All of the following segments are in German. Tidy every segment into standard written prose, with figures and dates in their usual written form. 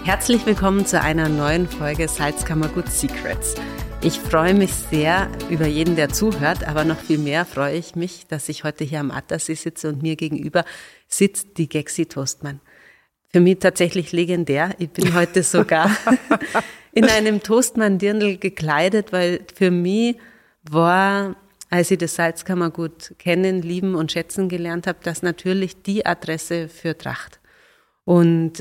Herzlich willkommen zu einer neuen Folge Salzkammergut Secrets. Ich freue mich sehr über jeden, der zuhört, aber noch viel mehr freue ich mich, dass ich heute hier am Attersee sitze und mir gegenüber sitzt die Gexi Toastmann. Für mich tatsächlich legendär. Ich bin heute sogar in einem Toastmann-Dirndl gekleidet, weil für mich war, als ich das Salzkammergut kennen, lieben und schätzen gelernt habe, das natürlich die Adresse für Tracht. Und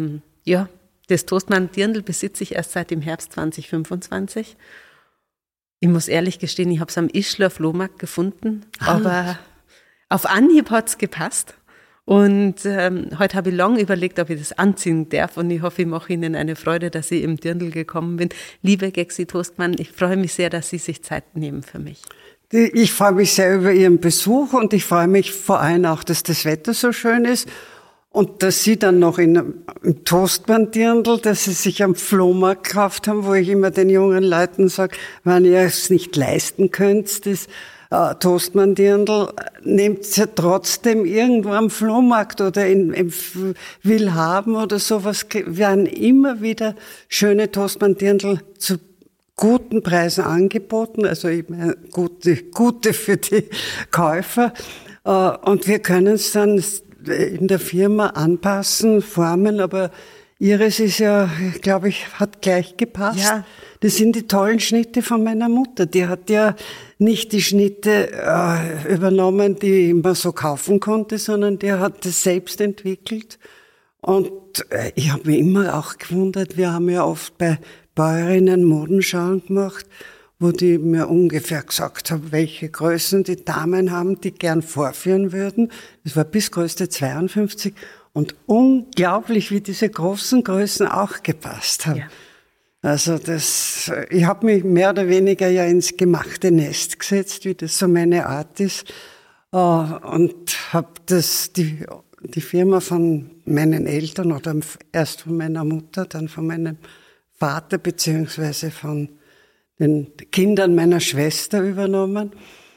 das Toastmann-Dirndl besitze ich erst seit dem Herbst 2025. Ich muss ehrlich gestehen, ich habe es am Ischler Flohmarkt gefunden, aber auf Anhieb hat es gepasst. Und heute habe ich lange überlegt, ob ich das anziehen darf, und ich hoffe, ich mache Ihnen eine Freude, dass ich im Dirndl gekommen bin. Liebe Gexi Toastmann, ich freue mich sehr, dass Sie sich Zeit nehmen für mich. Ich freue mich sehr über Ihren Besuch und ich freue mich vor allem auch, dass das Wetter so schön ist und dass Sie dann noch im Toastmann-Dirndl, dass Sie sich am Flohmarkt gekauft haben, wo ich immer den jungen Leuten sage, wenn ihr es nicht leisten könnt, das Toastmann-Dirndl, nehmt es ja trotzdem irgendwo am Flohmarkt oder im Willhaben oder sowas. Werden immer wieder schöne Toastmann-Dirndl zu guten Preisen angeboten, also ich meine, gute für die Käufer. Und wir können es dann in der Firma anpassen, formen, aber Ihres ist ja, glaube ich, hat gleich gepasst. Ja. Das sind die tollen Schnitte von meiner Mutter. Die hat ja nicht die Schnitte übernommen, die man so kaufen konnte, sondern die hat das selbst entwickelt. Und ich habe mich immer auch gewundert, wir haben ja oft bei Bäuerinnen Modenschauen gemacht, wo die mir ungefähr gesagt haben, welche Größen die Damen haben, die gern vorführen würden. Das war bis Größe 52 und unglaublich, wie diese großen Größen auch gepasst haben. Ja. Also ich habe mich mehr oder weniger ja ins gemachte Nest gesetzt, wie das so meine Art ist, und habe die Firma von meinen Eltern oder erst von meiner Mutter, dann von meinem Vater beziehungsweise von den Kindern meiner Schwester übernommen.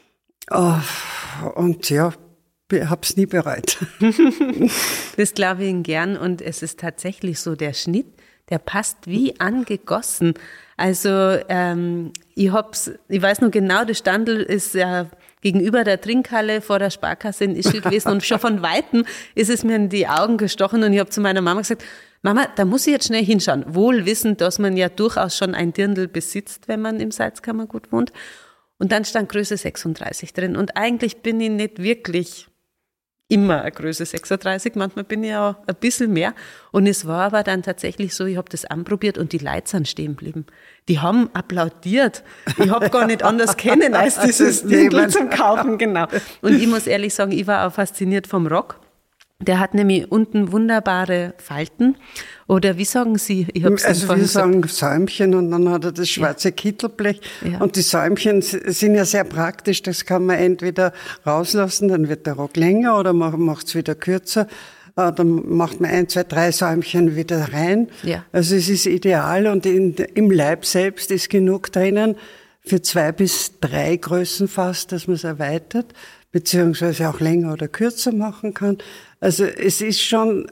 Und ja, habe es nie bereut. Das glaube ich Ihnen gern, und es ist tatsächlich so, der Schnitt, der passt wie angegossen. Also ich weiß noch genau, das Standl ist ja gegenüber der Trinkhalle vor der Sparkasse in Ischl gewesen und schon von Weitem ist es mir in die Augen gestochen und ich habe zu meiner Mama gesagt, Mama, da muss ich jetzt schnell hinschauen. Wohl wissend, dass man ja durchaus schon ein Dirndl besitzt, wenn man im Salzkammergut wohnt. Und dann stand Größe 36 drin. Und eigentlich bin ich nicht wirklich immer eine Größe 36, manchmal bin ich auch ein bisschen mehr. Und es war aber dann tatsächlich so, ich habe das anprobiert und die Leute sind stehen geblieben. Die haben applaudiert. Ich habe gar nicht anders kennen als dieses Dirndl zum Kaufen, genau. Und ich muss ehrlich sagen, ich war auch fasziniert vom Rock. Der hat nämlich unten wunderbare Falten. Oder wie sagen Sie? Wir sagen Säumchen und dann hat er das schwarze Kittelblech. Ja. Und die Säumchen sind ja sehr praktisch. Das kann man entweder rauslassen, dann wird der Rock länger, oder man macht es wieder kürzer. Dann macht man 1, 2, 3 Säumchen wieder rein. Ja. Also es ist ideal und im Leib selbst ist genug drinnen für 2 bis 3 Größen fast, dass man es erweitert, beziehungsweise auch länger oder kürzer machen kann. Also es ist schon,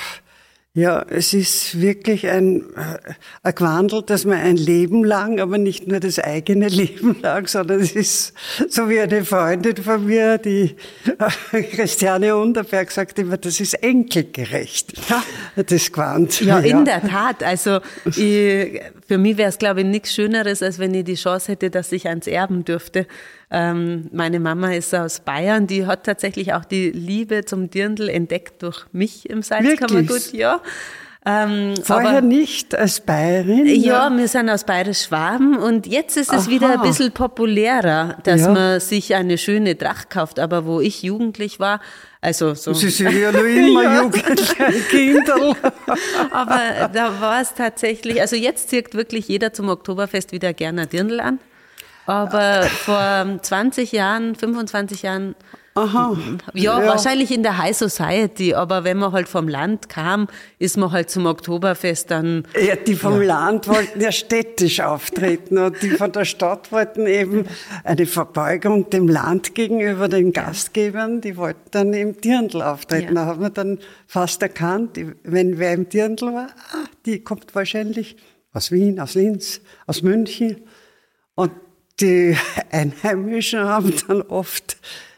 es ist wirklich ein Gewandel, dass man ein Leben lang, aber nicht nur das eigene Leben lang, sondern es ist so wie eine Freundin von mir, die Christiane Unterberg, sagt immer, das ist enkelgerecht, das Gewand. Ja, in der Tat. Also für mich wäre es, glaube ich, nichts Schöneres, als wenn ich die Chance hätte, dass ich eins erben dürfte. Meine Mama ist aus Bayern, die hat tatsächlich auch die Liebe zum Dirndl entdeckt durch mich im Salzkammergut. Ja. Vorher aber nicht als Bayerin? Ja, wir sind aus Bayerisch-Schwaben und jetzt ist es wieder ein bisschen populärer, dass man sich eine schöne Tracht kauft. Aber wo ich jugendlich war, also so. Sie sind ja noch immer jugendliche Kinder. Aber da war es tatsächlich, also jetzt zieht wirklich jeder zum Oktoberfest wieder gerne ein Dirndl an. Aber vor 20 Jahren, 25 Jahren, Aha. ja, wahrscheinlich in der High Society, aber wenn man halt vom Land kam, ist man halt zum Oktoberfest dann. Ja, die vom Land wollten ja städtisch auftreten und die von der Stadt wollten eben eine Verbeugung dem Land gegenüber den Gastgebern, die wollten dann im Dirndl auftreten. Da hat man dann fast erkannt, wenn wer im Dirndl war, die kommt wahrscheinlich aus Wien, aus Linz, aus München. Und die Einheimischen haben dann oft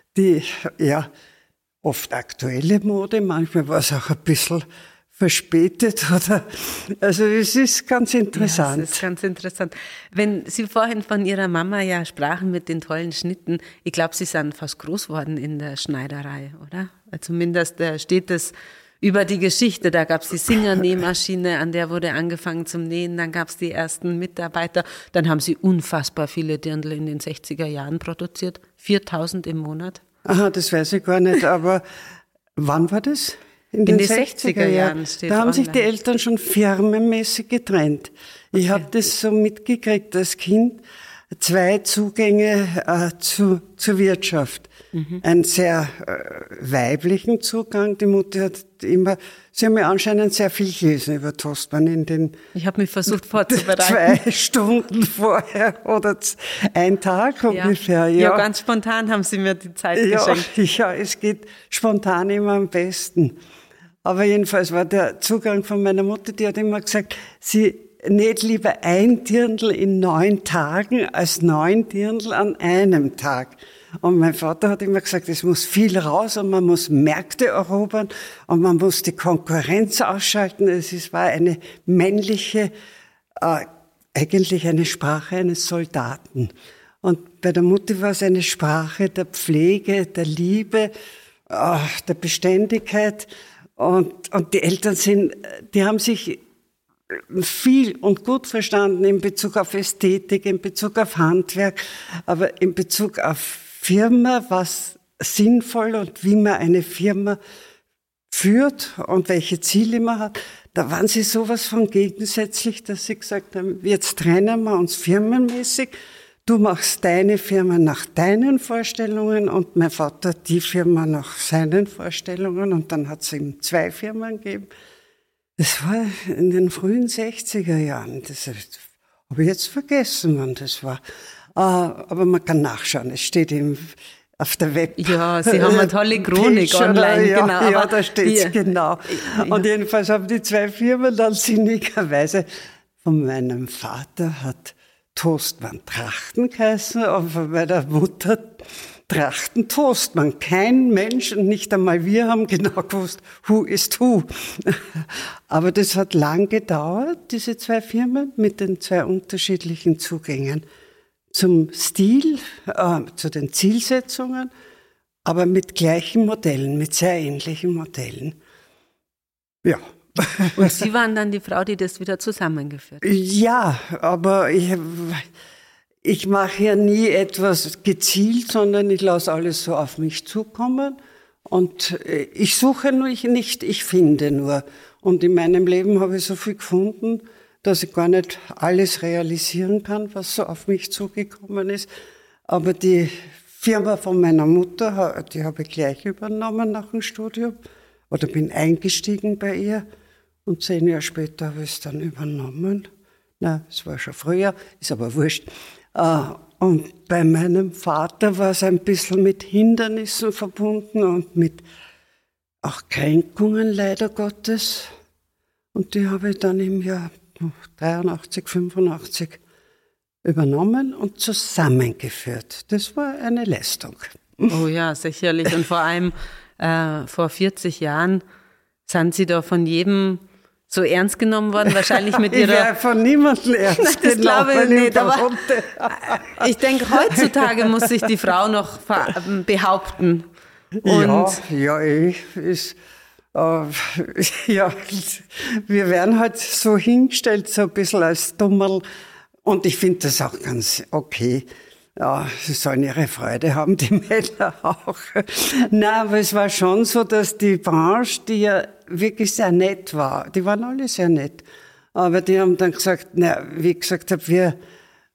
oft aktuelle Mode, manchmal war es auch ein bisschen verspätet also es ist ganz interessant. Ja, es ist ganz interessant. Wenn Sie vorhin von Ihrer Mama ja sprachen mit den tollen Schnitten, ich glaube, Sie sind fast groß geworden in der Schneiderei, oder? Zumindest steht es über die Geschichte. Da gab es die Singer-Nähmaschine, an der wurde angefangen zum Nähen, dann gab es die ersten Mitarbeiter, dann haben Sie unfassbar viele Dirndl in den 60er Jahren produziert, 4.000 im Monat. Aha, das weiß ich gar nicht, aber wann war das? In den 60er Jahren steht. Da haben sich die Eltern schon firmenmäßig getrennt. Ich habe das so mitgekriegt als Kind, 2 Zugänge zur Wirtschaft. Einen sehr weiblichen Zugang. Die Mutter hat sie haben ja anscheinend sehr viel gelesen über Toastmann in den. Ich habe mich versucht vorzubereiten. 2 Stunden vorher oder 1 Tag ungefähr. Ja, ganz spontan haben Sie mir die Zeit geschenkt. Ja, es geht spontan immer am besten. Aber jedenfalls war der Zugang von meiner Mutter, die hat immer gesagt, sie näht lieber ein Dirndl in 9 Tagen als 9 Dirndl an einem Tag. Und mein Vater hat immer gesagt, es muss viel raus und man muss Märkte erobern und man muss die Konkurrenz ausschalten. War eine männliche, eigentlich eine Sprache eines Soldaten. Und bei der Mutter war es eine Sprache der Pflege, der Liebe, der Beständigkeit. Und die Eltern die haben sich viel und gut verstanden in Bezug auf Ästhetik, in Bezug auf Handwerk, aber in Bezug auf Firma, was sinnvoll und wie man eine Firma führt und welche Ziele man hat. Da waren sie sowas von gegensätzlich, dass sie gesagt haben, jetzt trennen wir uns firmenmäßig. Du machst deine Firma nach deinen Vorstellungen und mein Vater die Firma nach seinen Vorstellungen. Und dann hat es eben 2 Firmen gegeben. Das war in den frühen 60er Jahren. Das habe ich jetzt vergessen, wann das war. Aber man kann nachschauen. Es steht eben auf der Web. Ja, Sie haben eine tolle Chronik online. Ja, genau. Ja, da steht's genau. Und jedenfalls haben die 2 Firmen dann sinnigerweise von meinem Vater hat Toastmann Trachten geheißen und von meiner Mutter Trachten Toastmann. Kein Mensch und nicht einmal wir haben genau gewusst, who ist who. Aber das hat lang gedauert, diese 2 Firmen mit den 2 unterschiedlichen Zugängen. Zum Stil, zu den Zielsetzungen, aber mit gleichen Modellen, mit sehr ähnlichen Modellen. Ja. Und Sie waren dann die Frau, die das wieder zusammengeführt hat? Ja, aber ich mache ja nie etwas gezielt, sondern ich lasse alles so auf mich zukommen. Und ich suche nur nicht, ich finde nur. Und in meinem Leben habe ich so viel gefunden, dass ich gar nicht alles realisieren kann, was so auf mich zugekommen ist. Aber die Firma von meiner Mutter, die habe ich gleich übernommen nach dem Studium oder bin eingestiegen bei ihr. Und 10 Jahre später habe ich es dann übernommen. Na, es war schon früher, ist aber wurscht. Und bei meinem Vater war es ein bisschen mit Hindernissen verbunden und mit auch Kränkungen, leider Gottes. Und die habe ich dann im Jahr 83, 85 übernommen und zusammengeführt. Das war eine Leistung. Oh ja, sicherlich. Und vor allem vor 40 Jahren sind Sie da von jedem so ernst genommen worden, wahrscheinlich mit Ihrer... Ich wäre von niemandem ernst das glaube ich nicht, aber ich denke, heutzutage muss sich die Frau noch behaupten. Und wir werden halt so hingestellt, so ein bisschen als Dummerl. Und ich finde das auch ganz okay. Ja, sie sollen ihre Freude haben, die Männer auch. Nein, aber es war schon so, dass die Branche, die ja wirklich sehr nett war, die waren alle sehr nett. Aber die haben dann gesagt, wie ich gesagt habe, wir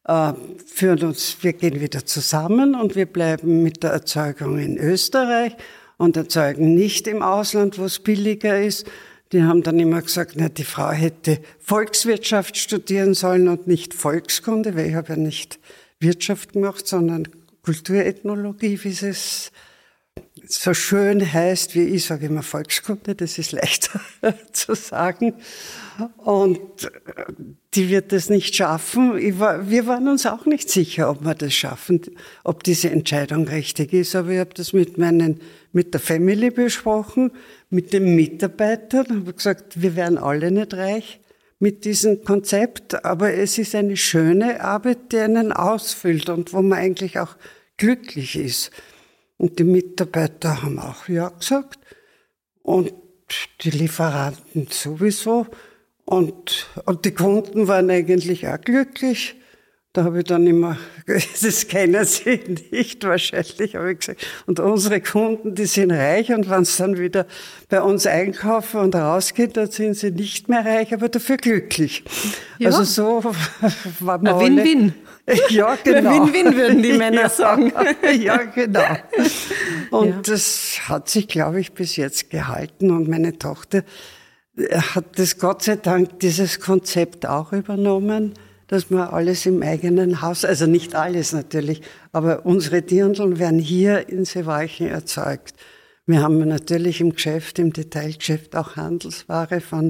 wir gehen wieder zusammen und wir bleiben mit der Erzeugung in Österreich und erzeugen nicht im Ausland, wo es billiger ist. Die haben dann immer gesagt, na, die Frau hätte Volkswirtschaft studieren sollen und nicht Volkskunde, weil ich habe ja nicht Wirtschaft gemacht, sondern Kulturethnologie, wie es so schön heißt, wie ich sage immer Volkskunde, das ist leichter zu sagen. Und die wird das nicht schaffen. Wir waren uns auch nicht sicher, ob wir das schaffen, ob diese Entscheidung richtig ist. Aber ich habe das mit der Family besprochen, mit den Mitarbeitern. Ich habe gesagt, wir werden alle nicht reich mit diesem Konzept, aber es ist eine schöne Arbeit, die einen ausfüllt und wo man eigentlich auch glücklich ist. Und die Mitarbeiter haben auch ja gesagt und die Lieferanten sowieso und die Kunden waren eigentlich auch glücklich. Da habe ich dann immer, das kennen Sie nicht wahrscheinlich, habe ich gesagt. Und unsere Kunden, die sind reich und wenn sie dann wieder bei uns einkaufen und rausgehen, dann sind sie nicht mehr reich, aber dafür glücklich. Ja. Also so war man Win-Win. Ja, genau. Win-Win würden die Männer sagen. Ja, genau. Und das hat sich, glaube ich, bis jetzt gehalten. Und meine Tochter hat das Gott sei Dank, dieses Konzept auch übernommen, dass wir alles im eigenen Haus, also nicht alles natürlich, aber unsere Dirndln werden hier in Seewalchen erzeugt. Wir haben natürlich im Geschäft, im Detailgeschäft auch Handelsware von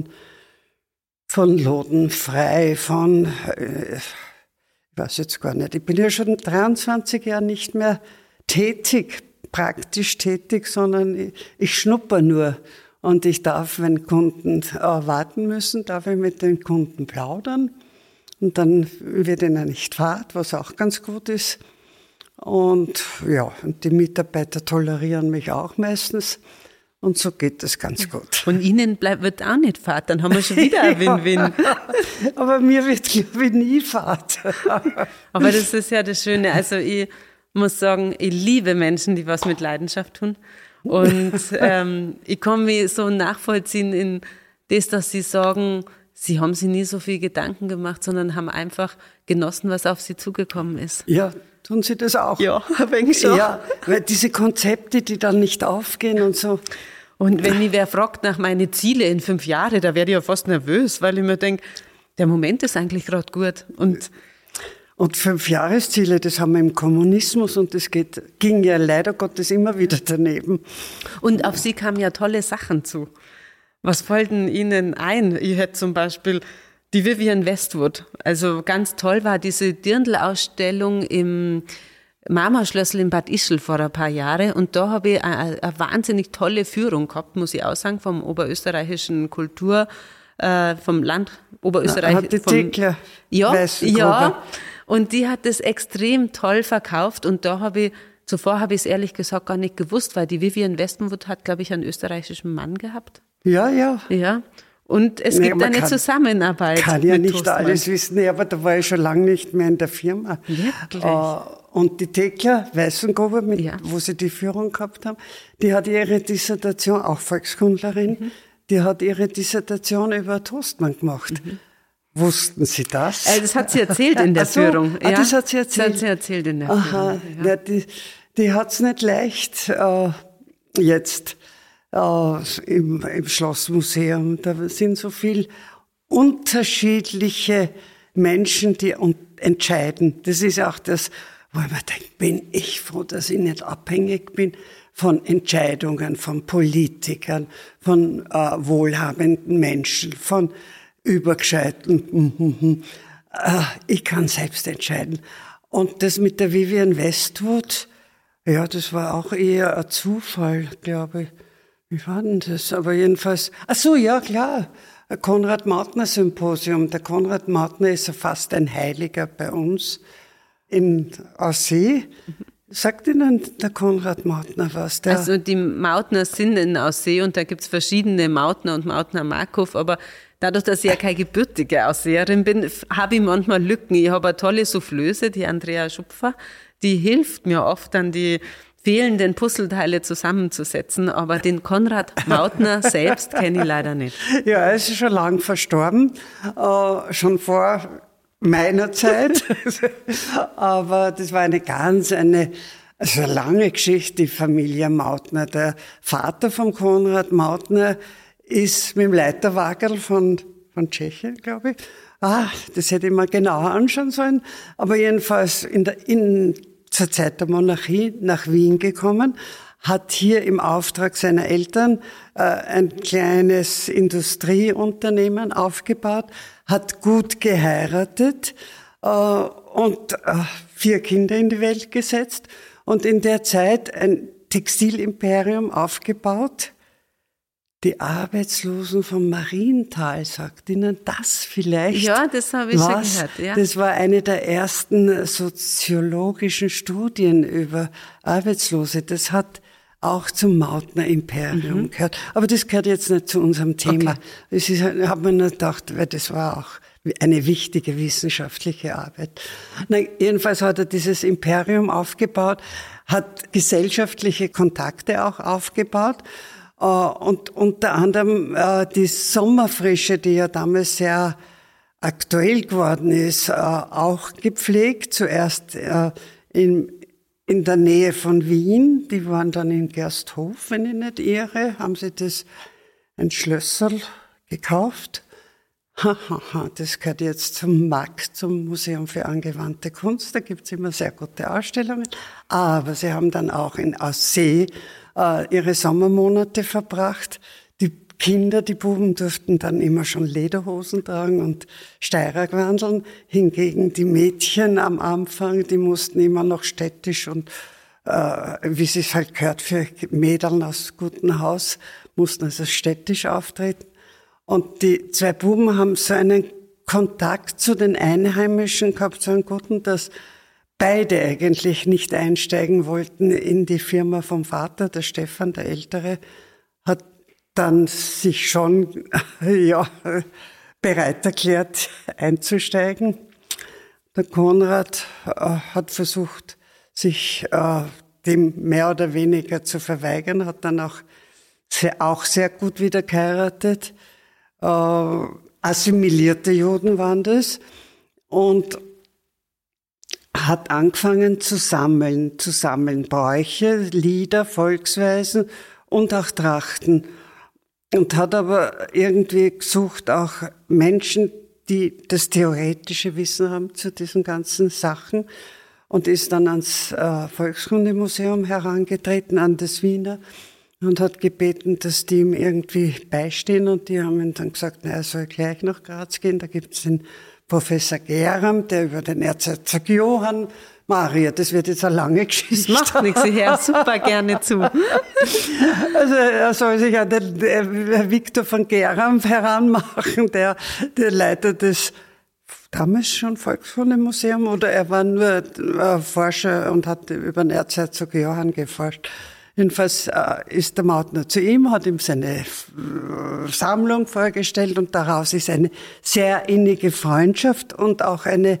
Lodenfrei, ich weiß jetzt gar nicht, ich bin ja schon 23 Jahre nicht mehr praktisch tätig, sondern ich schnupper nur. Und ich darf, wenn Kunden warten müssen, darf ich mit den Kunden plaudern. Und dann wird ihnen nicht fad, was auch ganz gut ist. Und ja, und die Mitarbeiter tolerieren mich auch meistens. Und so geht es ganz gut. Und Ihnen wird auch nicht fad, dann haben wir schon wieder ein Win-Win. Aber mir wird, glaube ich, nie fad. Aber das ist ja das Schöne. Also ich muss sagen, ich liebe Menschen, die was mit Leidenschaft tun. Und ich kann mich so nachvollziehen in das, dass Sie sagen, Sie haben sich nie so viel Gedanken gemacht, sondern haben einfach genossen, was auf Sie zugekommen ist. Ja, tun Sie das auch? Ja, ein wenig schon. Ja, weil diese Konzepte, die dann nicht aufgehen und so. Und wenn mich wer fragt nach meinen Zielen in 5 Jahren, da werde ich ja fast nervös, weil ich mir denke, der Moment ist eigentlich gerade gut. Und 5-Jahresziele, das haben wir im Kommunismus und das ging ja leider Gottes immer wieder daneben. Und auf Sie kamen ja tolle Sachen zu. Was fällt denn Ihnen ein? Ich hätte zum Beispiel die Vivienne Westwood. Also ganz toll war diese Dirndl-Ausstellung im Marmorschlössl in Bad Ischl vor ein paar Jahren. Und da habe ich eine wahnsinnig tolle Führung gehabt, muss ich auch sagen, vom oberösterreichischen Kultur, vom Land Oberösterreich. Hat die Thekla ja. Und die hat das extrem toll verkauft. Und zuvor habe ich es ehrlich gesagt gar nicht gewusst, weil die Vivienne Westwood hat, glaube ich, einen österreichischen Mann gehabt. Ja. Ja. Und es gibt eine Zusammenarbeit. Kann ja nicht Toastmann. Alles wissen, nee, aber da war ich schon lange nicht mehr in der Firma. Wirklich? Und die Thekla Weißengruber, wo sie die Führung gehabt haben, die hat ihre Dissertation, auch Volkskundlerin, die hat ihre Dissertation über Toastmann gemacht. Wussten Sie das? Das hat sie erzählt in der Führung. Ja, das hat sie erzählt. Das hat sie erzählt in der Führung. Ja, die hat's nicht leicht jetzt im Schlossmuseum. Da sind so viel unterschiedliche Menschen, die entscheiden. Das ist auch das, wo ich mir denke, bin ich froh, dass ich nicht abhängig bin von Entscheidungen, von Politikern, von wohlhabenden Menschen, von Übergescheiten. Ich kann selbst entscheiden. Und das mit der Vivienne Westwood, ja, das war auch eher ein Zufall, glaube ich. Wie war denn das? Aber jedenfalls, ach so, ja, klar. Konrad-Mautner-Symposium. Der Konrad Mautner ist ja fast ein Heiliger bei uns in Aussee. Sagt Ihnen der Konrad Mautner was? Also die Mautner sind in Aussee und da gibt's verschiedene Mautner und Mautner-Markov, aber dadurch, dass ich ja keine gebürtige Ausseherin bin, habe ich manchmal Lücken. Ich habe eine tolle Soufflöse, die Andrea Schupfer, die hilft mir oft, dann die fehlenden Puzzleteile zusammenzusetzen, aber den Konrad Mautner selbst kenne ich leider nicht. Ja, er ist schon lang verstorben, schon vor meiner Zeit. Aber das war eine lange Geschichte, die Familie Mautner. Der Vater von Konrad Mautner ist mit dem Leiterwagerl von Tschechien, glaube ich. Das hätte ich mir genauer anschauen sollen. Aber jedenfalls zur Zeit der Monarchie nach Wien gekommen, hat hier im Auftrag seiner Eltern ein kleines Industrieunternehmen aufgebaut, hat gut geheiratet und 4 Kinder in die Welt gesetzt und in der Zeit ein Textilimperium aufgebaut. Die Arbeitslosen vom Mariental, sagt Ihnen das vielleicht? Ja, das habe ich schon gehört. Ja. Das war eine der ersten soziologischen Studien über Arbeitslose. Das hat auch zum Mautner-Imperium gehört. Aber das gehört jetzt nicht zu unserem Thema. Okay. Das hat man nur gedacht, weil das war auch eine wichtige wissenschaftliche Arbeit. Jedenfalls hat er dieses Imperium aufgebaut, hat gesellschaftliche Kontakte auch aufgebaut. Und unter anderem die Sommerfrische, die ja damals sehr aktuell geworden ist, auch gepflegt. Zuerst in der Nähe von Wien. Die waren dann in Gersthof, wenn ich nicht irre. Haben sie ein Schlösserl gekauft. Das gehört jetzt zum MAK, zum Museum für angewandte Kunst. Da gibt's immer sehr gute Ausstellungen. Aber sie haben dann auch in Aussee ihre Sommermonate verbracht. Die Kinder, die Buben durften dann immer schon Lederhosen tragen und Steirergwandeln. Hingegen die Mädchen am Anfang, die mussten immer noch städtisch und wie es halt gehört für Mädeln aus gutem Haus, mussten also städtisch auftreten. Und die 2 Buben haben so einen Kontakt zu den Einheimischen gehabt, so einen guten, dass beide eigentlich nicht einsteigen wollten in die Firma vom Vater. Der Stefan, der Ältere, hat dann sich schon bereit erklärt, einzusteigen. Der Konrad hat versucht, sich dem mehr oder weniger zu verweigern, hat dann auch sehr gut wieder geheiratet. Assimilierte Juden waren das und hat angefangen zu sammeln Bräuche, Lieder, Volksweisen und auch Trachten. Und hat aber irgendwie gesucht, auch Menschen, die das theoretische Wissen haben zu diesen ganzen Sachen, und ist dann ans Volkskundemuseum herangetreten, an das Wiener, und hat gebeten, dass die ihm irgendwie beistehen. Und die haben ihm dann gesagt, er soll gleich nach Graz gehen. Da gibt's den Professor Geram, der über den Erzherzog Johann, Maria, das wird jetzt eine lange Geschichte. Das macht nichts, ich höre super gerne zu. Also er soll sich an den Viktor von Geram heranmachen, der Leiter des damals schon Volkskundemuseum, oder er war nur Forscher und hat über den Erzherzog Johann geforscht. Jedenfalls ist der Mautner zu ihm, hat ihm seine Sammlung vorgestellt, und daraus ist eine sehr innige Freundschaft und auch eine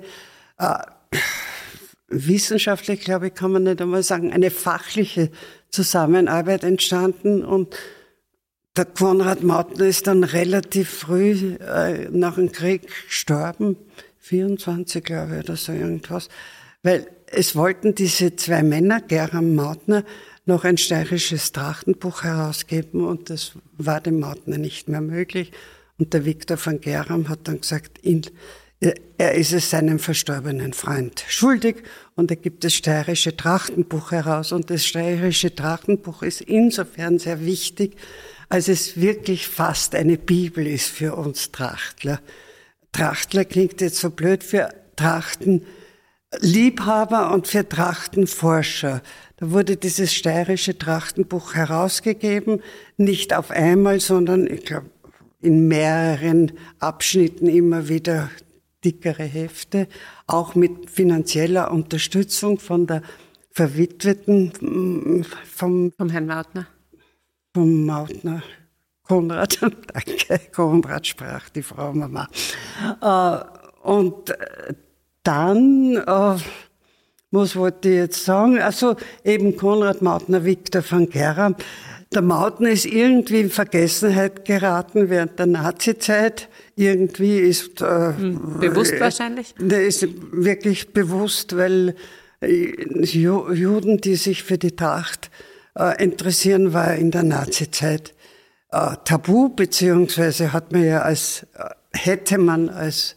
wissenschaftlich, glaube ich, kann man nicht einmal sagen, eine fachliche Zusammenarbeit entstanden. Und der Konrad Mautner ist dann relativ früh nach dem Krieg gestorben, 24, glaube ich, oder so irgendwas, weil es wollten diese 2 Männer, Geram Mautner, noch ein steirisches Trachtenbuch herausgeben, und das war dem Mautner nicht mehr möglich. Und der Viktor von Geram hat dann gesagt, er ist es seinem verstorbenen Freund schuldig, und er gibt das steirische Trachtenbuch heraus. Und das steirische Trachtenbuch ist insofern sehr wichtig, als es wirklich fast eine Bibel ist für uns Trachtler. Trachtler klingt jetzt so blöd, für Trachtenliebhaber und für Trachtenforscher. Da wurde dieses steirische Trachtenbuch herausgegeben, nicht auf einmal, sondern ich glaube in mehreren Abschnitten immer wieder dickere Hefte, auch mit finanzieller Unterstützung von der Verwitweten vom Herrn Mautner. Vom Mautner. Konrad, danke, Konrad sprach die Frau Mama. Und dann, was wollte ich jetzt sagen? Also eben Konrad Mautner, Viktor von Geram. Der Mautner ist irgendwie in Vergessenheit geraten während der Nazizeit. irgendwie ist... bewusst wahrscheinlich? Der ist wirklich bewusst, weil Juden, die sich für die Tracht interessieren, war in der Nazizeit tabu, beziehungsweise hätte man als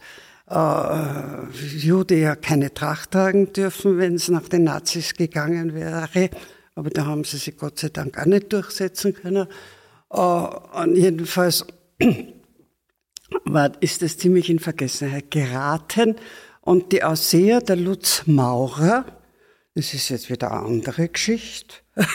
Jude ja keine Tracht tragen dürfen, wenn es nach den Nazis gegangen wäre. Aber da haben sie sich Gott sei Dank auch nicht durchsetzen können. Und jedenfalls ist es ziemlich in Vergessenheit geraten. Und die Ausseher, der Lutz Maurer, das ist jetzt wieder eine andere Geschichte.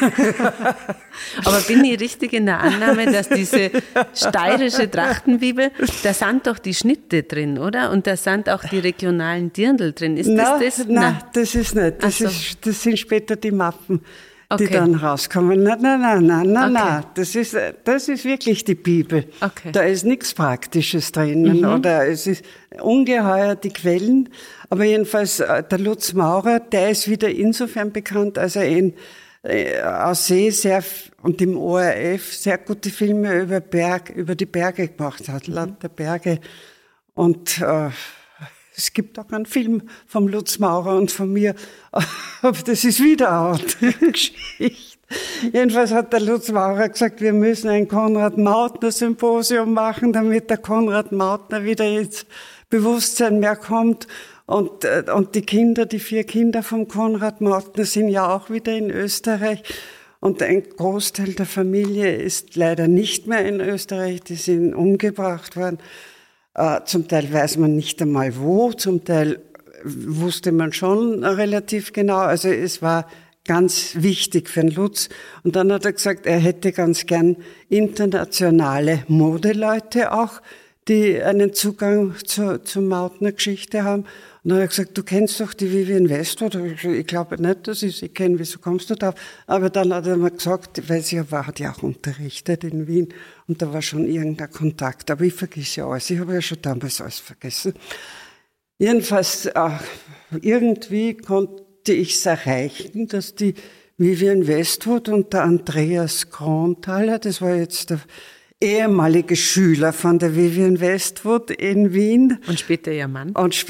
Aber bin ich richtig in der Annahme, dass diese steirische Trachtenbibel, da sind doch die Schnitte drin, oder? Und da sind auch die regionalen Dirndl drin. Ist das? Nein, das ist nicht. Das sind später die Mappen, die dann rauskommen. Nein. Das ist wirklich die Bibel. Okay. Da ist nichts Praktisches drinnen. Oder es ist ungeheuer die Quellen. Aber jedenfalls, der Lutz Maurer, der ist wieder insofern bekannt, als er in Aussee und im ORF sehr gute Filme über die Berge gemacht hat, Land der Berge. Und es gibt auch einen Film vom Lutz Maurer und von mir, aber das ist wieder eine andere Geschichte. Jedenfalls hat der Lutz Maurer gesagt, wir müssen ein Konrad-Mautner-Symposium machen, damit der Konrad Mautner wieder ins Bewusstsein mehr kommt. Und die 4 Kinder vom Konrad Mautner sind ja auch wieder in Österreich. Und ein Großteil der Familie ist leider nicht mehr in Österreich. Die sind umgebracht worden. Zum Teil weiß man nicht einmal wo. Zum Teil wusste man schon relativ genau. Also es war ganz wichtig für den Lutz. Und dann hat er gesagt, er hätte ganz gern internationale Modeleute auch, die einen Zugang zur Mautner-Geschichte haben. Und dann hat er gesagt, du kennst doch die Vivienne Westwood. Ich glaube nicht, dass ich sie kenne, wieso kommst du drauf? Aber dann hat er mir gesagt, weil sie hat ja auch unterrichtet in Wien und da war schon irgendein Kontakt. Aber ich vergesse ja alles, ich habe ja schon damals alles vergessen. Jedenfalls, irgendwie konnte ich es erreichen, dass die Vivienne Westwood und der Andreas Kronthaler, das war jetzt der ehemalige Schüler von der Vivienne Westwood in Wien. Und später ihr Mann.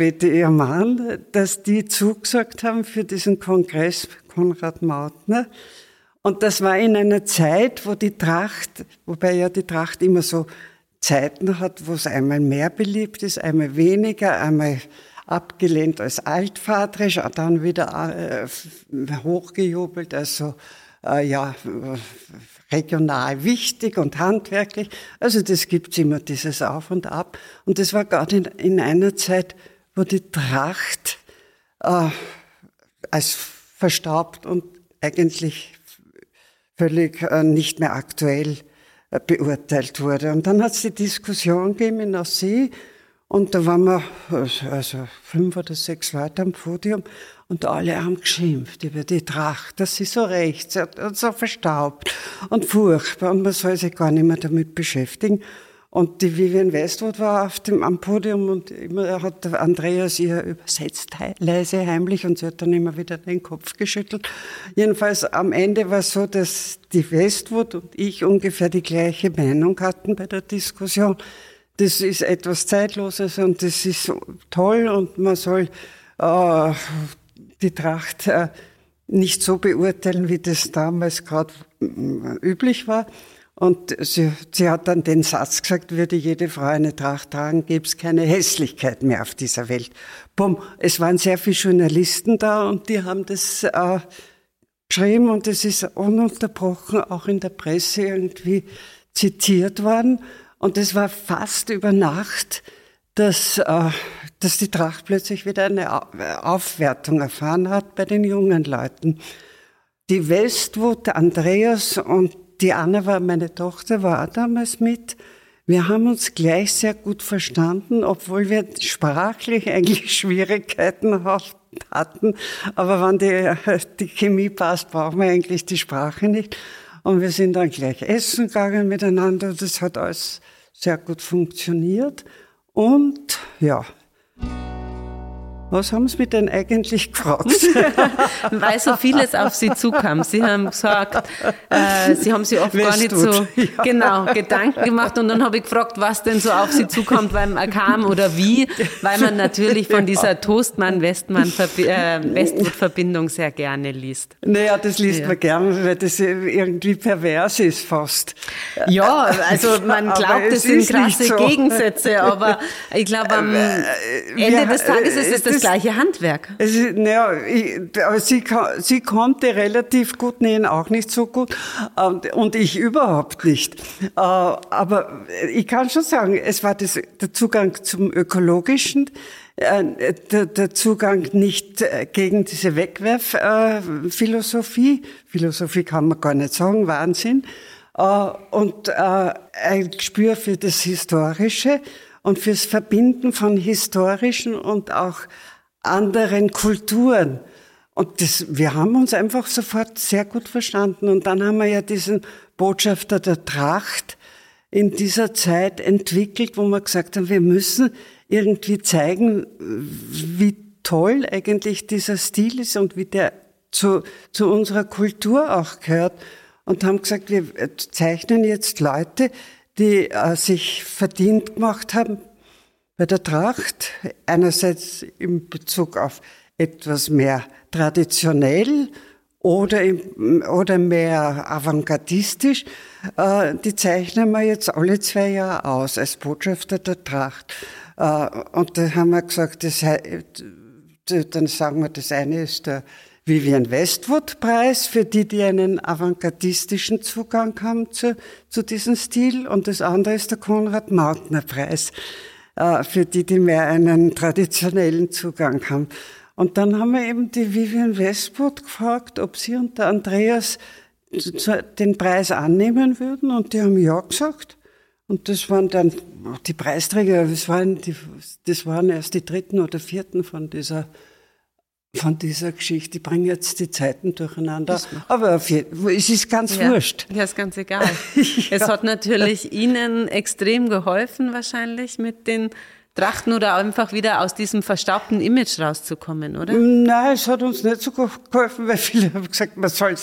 Dass die zugesagt haben für diesen Kongress Konrad Mautner. Und das war in einer Zeit, wo die Tracht, wobei ja die Tracht immer so Zeiten hat, wo es einmal mehr beliebt ist, einmal weniger, einmal abgelehnt als altvaterisch, dann wieder hochgejubelt, also regional wichtig und handwerklich. Also das gibt's immer, dieses Auf und Ab. Und das war gerade in einer Zeit, wo die Tracht als verstaubt und eigentlich völlig nicht mehr aktuell beurteilt wurde. Und dann hat es die Diskussion gegeben in Aussee und da waren wir also 5 oder 6 Leute am Podium und alle haben geschimpft über die Tracht, dass sie so rechts und so verstaubt und furchtbar und man soll sich gar nicht mehr damit beschäftigen. Und die Vivienne Westwood war am Podium und immer hat der Andreas ihr übersetzt, leise, heimlich, und sie hat dann immer wieder den Kopf geschüttelt. Jedenfalls am Ende war es so, dass die Westwood und ich ungefähr die gleiche Meinung hatten bei der Diskussion. Das ist etwas Zeitloses und das ist toll und man soll die Tracht nicht so beurteilen, wie das damals gerade üblich war. Und sie hat dann den Satz gesagt, würde jede Frau eine Tracht tragen, gäbe es keine Hässlichkeit mehr auf dieser Welt. Bumm, es waren sehr viele Journalisten da und die haben das geschrieben und es ist ununterbrochen auch in der Presse irgendwie zitiert worden. Und es war fast über Nacht, dass die Tracht plötzlich wieder eine Aufwertung erfahren hat bei den jungen Leuten. Die Westwood, der Andreas und die Anna, meine Tochter, war auch damals mit. Wir haben uns gleich sehr gut verstanden, obwohl wir sprachlich eigentlich Schwierigkeiten hatten. Aber wenn die Chemie passt, brauchen wir eigentlich die Sprache nicht. Und wir sind dann gleich essen gegangen miteinander. Das hat alles sehr gut funktioniert. Und ja. Was haben Sie mich denn eigentlich gefragt? Weil so vieles auf Sie zukam. Sie haben gesagt, Sie haben sich oft gar nicht so Gedanken gemacht. Und dann habe ich gefragt, was denn so auf Sie zukommt, weil man kam oder wie, weil man natürlich von dieser Toastmann-Westwood-Verbindung sehr gerne liest. Naja, das liest man gerne, weil das irgendwie pervers ist fast. Ja, also man glaubt, es sind krasse so Gegensätze, aber ich glaube, am Ende des Tages ist es das gleiche Handwerk. Aber sie konnte relativ gut nähen, auch nicht so gut, und ich überhaupt nicht. Aber ich kann schon sagen, es war der Zugang zum Ökologischen, der Zugang nicht gegen diese Wegwerfphilosophie. Philosophie kann man gar nicht sagen, Wahnsinn. Und ein Gespür für das Historische und fürs Verbinden von historischen und auch anderen Kulturen. Und wir haben uns einfach sofort sehr gut verstanden. Und dann haben wir ja diesen Botschafter der Tracht in dieser Zeit entwickelt, wo wir gesagt haben, wir müssen irgendwie zeigen, wie toll eigentlich dieser Stil ist und wie der zu unserer Kultur auch gehört. Und haben gesagt, wir zeichnen jetzt Leute, die sich verdient gemacht haben bei der Tracht, einerseits in Bezug auf etwas mehr traditionell oder mehr avantgardistisch. Die zeichnen wir jetzt alle 2 Jahre aus als Botschafter der Tracht. Und da haben wir gesagt, dann sagen wir, das eine ist der Vivienne Westwood Preis für die einen avantgardistischen Zugang haben zu diesem Stil. Und das andere ist der Konrad Mautner Preis für die mehr einen traditionellen Zugang haben. Und dann haben wir eben die Vivienne Westwood gefragt, ob sie und der Andreas den Preis annehmen würden. Und die haben ja gesagt. Und das waren dann die Preisträger, das waren erst die 3. oder 4. von dieser Geschichte. Ich bringe jetzt die Zeiten durcheinander. Aber es ist ganz wurscht. Ja, ist ganz egal. Es hat natürlich Ihnen extrem geholfen, wahrscheinlich mit den Trachten oder einfach wieder aus diesem verstaubten Image rauszukommen, oder? Nein, es hat uns nicht so geholfen, weil viele haben gesagt, man soll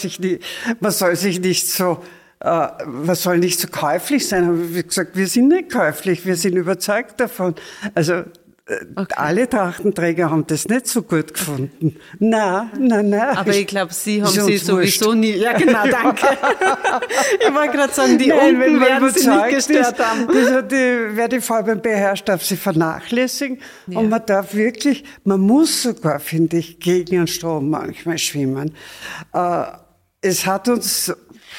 nicht so käuflich sein. Aber wie gesagt, wir sind nicht käuflich, wir sind überzeugt davon. Also, okay. Alle Trachtenträger haben das nicht so gut gefunden. Nein. Aber ich glaube, Sie haben sie sowieso nie... Ja, genau, danke. Ich wollte gerade sagen, die unten werden Sie nicht gestört haben. Wer die Farben beherrscht, darf sie vernachlässigen. Ja. Und man muss sogar, finde ich, gegen den Strom manchmal schwimmen. Es hat uns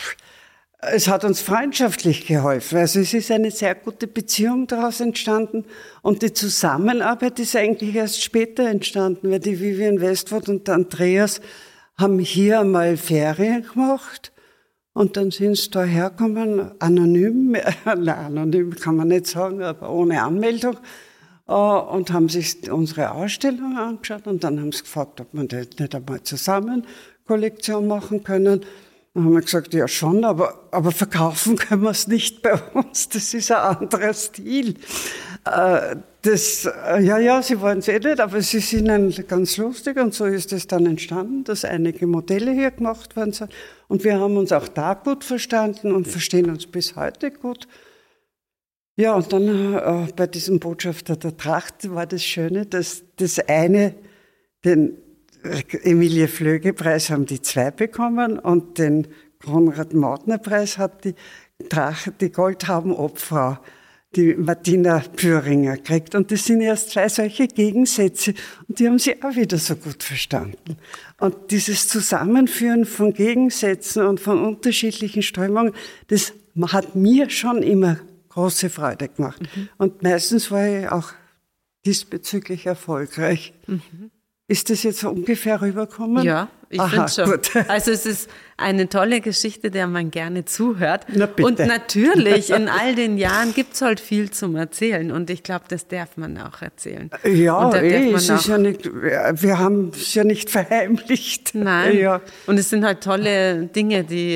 freundschaftlich geholfen. Also es ist eine sehr gute Beziehung daraus entstanden. Und die Zusammenarbeit ist eigentlich erst später entstanden, weil die Vivienne Westwood und der Andreas haben hier einmal Ferien gemacht. Und dann sind sie da hergekommen, anonym kann man nicht sagen, aber ohne Anmeldung. Und haben sich unsere Ausstellung angeschaut. Und dann haben sie gefragt, ob wir nicht einmal zusammen Kollektion machen können. Dann haben wir gesagt, ja schon, aber verkaufen können wir es nicht bei uns. Das ist ein anderer Stil. Sie wollen es nicht, aber sie sind ganz lustig und so ist es dann entstanden, dass einige Modelle hier gemacht worden sind. Und wir haben uns auch da gut verstanden und verstehen uns bis heute gut. Ja, und dann bei diesem Botschafter der Tracht war das Schöne, dass das eine den Emilie Flöge-Preis haben die 2 bekommen und den Konrad-Mautner-Preis hat die Goldhaubenobfrau, die Martina Püringer, gekriegt. Und das sind erst 2 solche Gegensätze und die haben sie auch wieder so gut verstanden. Und dieses Zusammenführen von Gegensätzen und von unterschiedlichen Strömungen, das hat mir schon immer große Freude gemacht. Mhm. Und meistens war ich auch diesbezüglich erfolgreich. Mhm. Ist das jetzt so ungefähr rübergekommen? Ja, ich finde schon. Gut. Also es ist eine tolle Geschichte, der man gerne zuhört. Na bitte. Und natürlich, in all den Jahren gibt es halt viel zum Erzählen. Und ich glaube, das darf man auch erzählen. Ja, es ist ja nicht, wir haben es ja nicht verheimlicht. Nein, ja. Und es sind halt tolle Dinge, die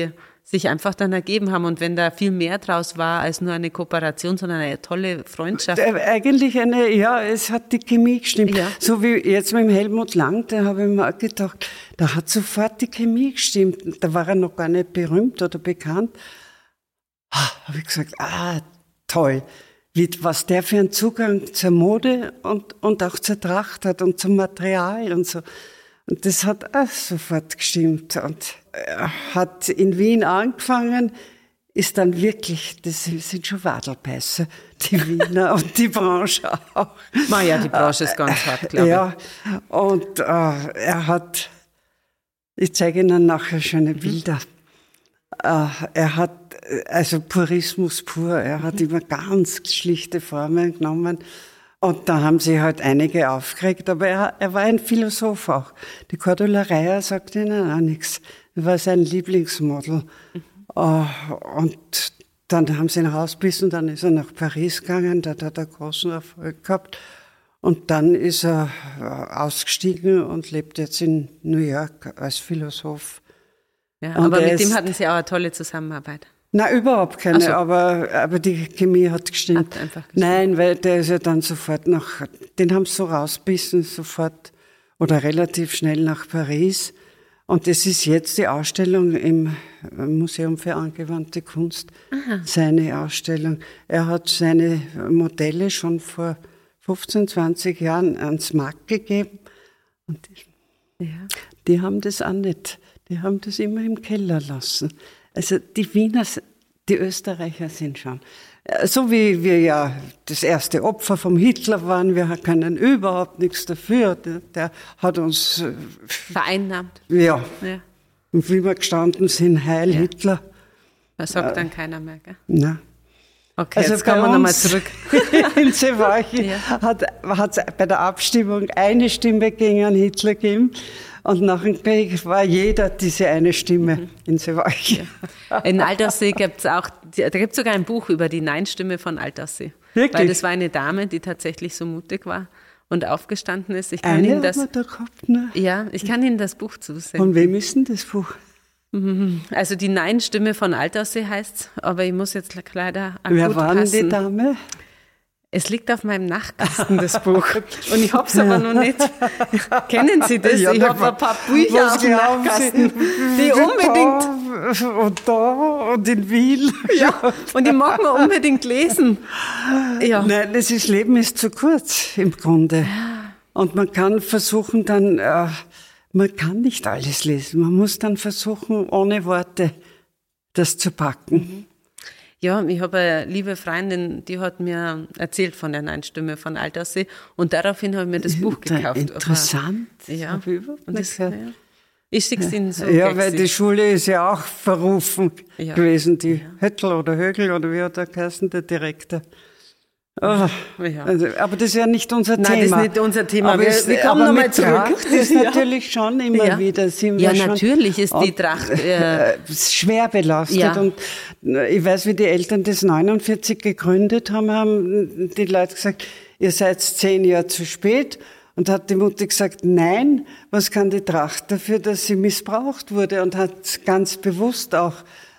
sich einfach dann ergeben haben. Und wenn da viel mehr draus war als nur eine Kooperation, sondern eine tolle Freundschaft. Eigentlich es hat die Chemie gestimmt. Ja. So wie jetzt mit dem Helmut Lang, da habe ich mir auch gedacht, da hat sofort die Chemie gestimmt. Da war er noch gar nicht berühmt oder bekannt. Habe ich gesagt, toll. Was der für einen Zugang zur Mode und auch zur Tracht hat und zum Material und so. Und das hat auch sofort gestimmt. Und er hat in Wien angefangen, ist dann wirklich, das sind schon Wadelbeißer, die Wiener und die Branche auch. Ja, die Branche ist ganz hart, glaube ich. Ja, und er hat, ich zeige Ihnen nachher schöne Bilder, er hat, also Purismus pur, er hat immer ganz schlichte Formen genommen. Und da haben sich halt einige aufgeregt, aber er war ein Philosoph auch. Die Cordula Reier sagt ihnen auch nichts. Er war sein Lieblingsmodel. Und dann haben sie ihn rausgebissen, dann ist er nach Paris gegangen, da hat er großen Erfolg gehabt. Und dann ist er ausgestiegen und lebt jetzt in New York als Philosoph. Ja, aber mit dem hatten Sie auch eine tolle Zusammenarbeit. Nein, überhaupt keine, so. aber die Chemie hat gestimmt. Hat einfach gestimmt. Nein, weil der ist ja dann sofort den haben sie so rausgebissen, sofort oder relativ schnell nach Paris. Und das ist jetzt die Ausstellung im Museum für angewandte Kunst, seine Ausstellung. Er hat seine Modelle schon vor 15, 20 Jahren ans Markt gegeben. Und die haben das auch nicht, die haben das immer im Keller lassen. Also die Wiener, die Österreicher sind schon, so wie wir ja das erste Opfer vom Hitler waren, wir können überhaupt nichts dafür, der hat uns vereinnahmt. Ja. Und wie wir gestanden sind, Heil Hitler. Das sagt dann keiner mehr, gell? Nein. Okay, also jetzt kommen wir nochmal zurück. In Zewachi hat es bei der Abstimmung eine Stimme gegen einen Hitler gegeben. Und nach dem Krieg war jeder diese eine Stimme in Zewachi. Ja. In Alterssee gibt es auch, da gibt es sogar ein Buch über die Nein-Stimme von Alterssee. Wirklich? Weil das war eine Dame, die tatsächlich so mutig war und aufgestanden ist. Ich kann eine Ihnen das, haben wir da gehabt, ne? Ja, ich kann Ihnen das Buch zusenden. Von wem ist denn das Buch? Also die Nein-Stimme von Alterssee heißt's, aber ich muss jetzt leider akut Wer war denn die Dame? Es liegt auf meinem Nachtkasten, das Buch. Und ich habe es aber noch nicht. Kennen Sie das? Ja, ich habe ein paar Bücher auf dem Nachtkasten, die unbedingt... Und da und in Wien. Ja, und die mag man unbedingt lesen. Ja. Nein, das Leben ist zu kurz im Grunde. Und man kann versuchen dann, man kann nicht alles lesen. Man muss dann versuchen, ohne Worte das zu packen. Ja, ich habe eine liebe Freundin, die hat mir erzählt von der Nein-Stimme von Alterssee und daraufhin habe ich mir das Buch gekauft. Interessant. Ja. Ich schicke es Ihnen so. Ja, weil die Schule ist ja auch verrufen gewesen, die Höttl oder Högel oder wie hat er geheißen, der Direktor. Oh, also, aber das ist ja nicht unser Thema. Nein, das ist nicht unser Thema. Aber wir kommen nochmal zurück. Tracht ist natürlich schon immer wieder. Sind wir natürlich ist die Tracht schwer belastet. Ja. Und ich weiß, wie die Eltern das 49 gegründet haben die Leute gesagt, ihr seid 10 Jahre zu spät. Und hat die Mutter gesagt, nein, was kann die Tracht dafür, dass sie missbraucht wurde? Und hat ganz bewusst auch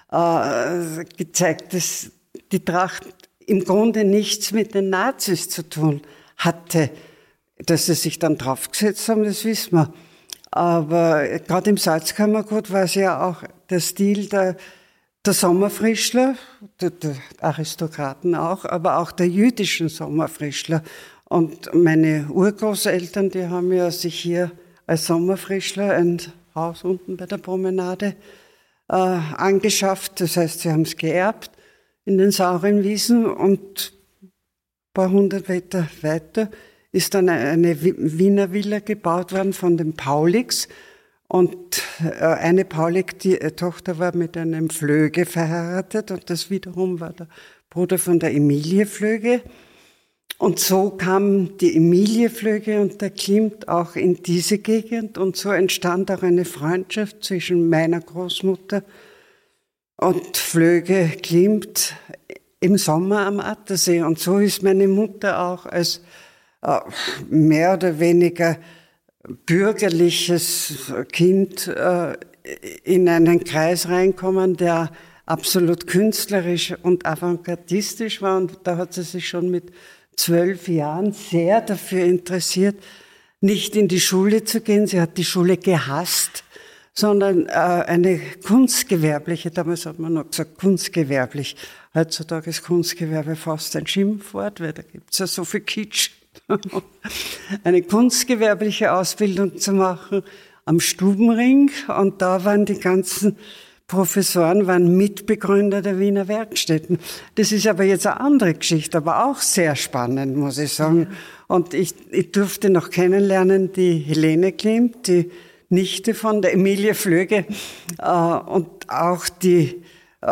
gezeigt, dass die Tracht im Grunde nichts mit den Nazis zu tun hatte. Dass sie sich dann draufgesetzt haben, das wissen wir. Aber gerade im Salzkammergut war es ja auch der Stil der Sommerfrischler, der Aristokraten auch, aber auch der jüdischen Sommerfrischler. Und meine Urgroßeltern, die haben ja sich hier als Sommerfrischler ein Haus unten bei der Promenade angeschafft. Das heißt, sie haben es geerbt in den sauren Wiesen und ein paar hundert Meter weiter ist dann eine Wiener Villa gebaut worden von den Paulix. Und eine Paulik, die Tochter, war mit einem Flöge verheiratet und das wiederum war der Bruder von der Emilie Flöge. Und so kam die Emilie Flöge und der Klimt auch in diese Gegend und so entstand auch eine Freundschaft zwischen meiner Großmutter und Flöge Klimt im Sommer am Attersee. Und so ist meine Mutter auch als mehr oder weniger bürgerliches Kind in einen Kreis reinkommen, der absolut künstlerisch und avantgardistisch war. Und da hat sie sich schon mit 12 Jahren sehr dafür interessiert, nicht in die Schule zu gehen. Sie hat die Schule gehasst, sondern eine kunstgewerbliche, damals hat man noch gesagt kunstgewerblich. Heutzutage ist Kunstgewerbe fast ein Schimpfwort, weil da gibt's ja so viel Kitsch. Eine kunstgewerbliche Ausbildung zu machen am Stubenring. Und da waren die ganzen Professoren, waren Mitbegründer der Wiener Werkstätten. Das ist aber jetzt eine andere Geschichte, aber auch sehr spannend, muss ich sagen. Und ich durfte noch kennenlernen die Helene Klimt, die Nichte von der Emilie Flöge, und auch die,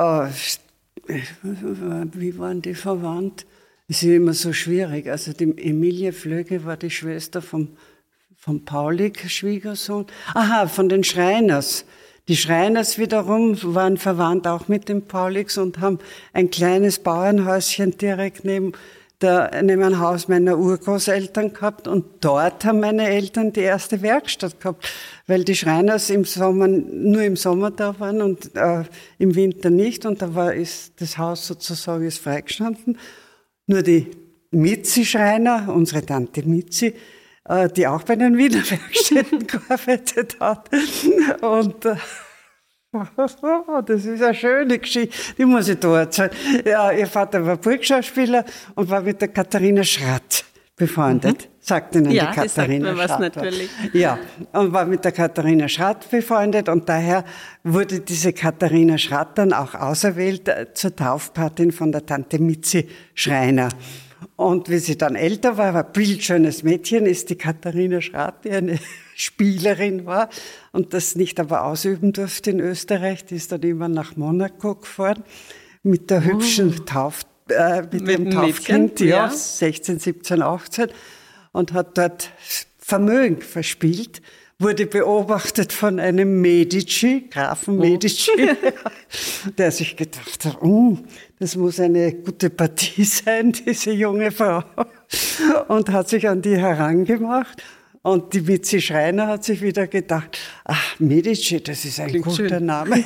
wie waren die verwandt? Das ist immer so schwierig. Also die Emilie Flöge war die Schwester vom Paulik, Schwiegersohn. Aha, von den Schreiners. Die Schreiners wiederum waren verwandt auch mit den Pauliks und haben ein kleines Bauernhäuschen direkt neben einem Haus meiner Urgroßeltern gehabt. Und dort haben meine Eltern die erste Werkstatt gehabt, weil die Schreiners nur im Sommer da waren und im Winter nicht. Und da ist das Haus sozusagen ist freigestanden. Nur die Mitzi-Schreiner, unsere Tante Mitzi, die auch bei den Wiener Werkstätten gearbeitet hat. Und das ist eine schöne Geschichte, die muss ich da erzählen. Ja, ihr Vater war Burgschauspieler und war mit der Katharina Schratt befreundet. Sagt Ihnen die Katharina Schratt. Ja, sagt mir was natürlich. Ja, und war mit der Katharina Schratt befreundet und daher wurde diese Katharina Schratt dann auch auserwählt zur Taufpatin von der Tante Mitzi Schreiner. Und wie sie dann älter war ein bildschönes Mädchen, ist die Katharina Schratt, die eine Spielerin war und das nicht aber ausüben durfte in Österreich. Die ist dann immer nach Monaco gefahren mit der hübschen mit dem Taufkind, ja, 16, 17, 18 und hat dort Vermögen verspielt, wurde beobachtet von einem Medici, Grafen Medici, der sich gedacht hat, das muss eine gute Partie sein, diese junge Frau, und hat sich an die herangemacht. Und die Mitzi Schreiner hat sich wieder gedacht, Medici, das ist ein guter Name.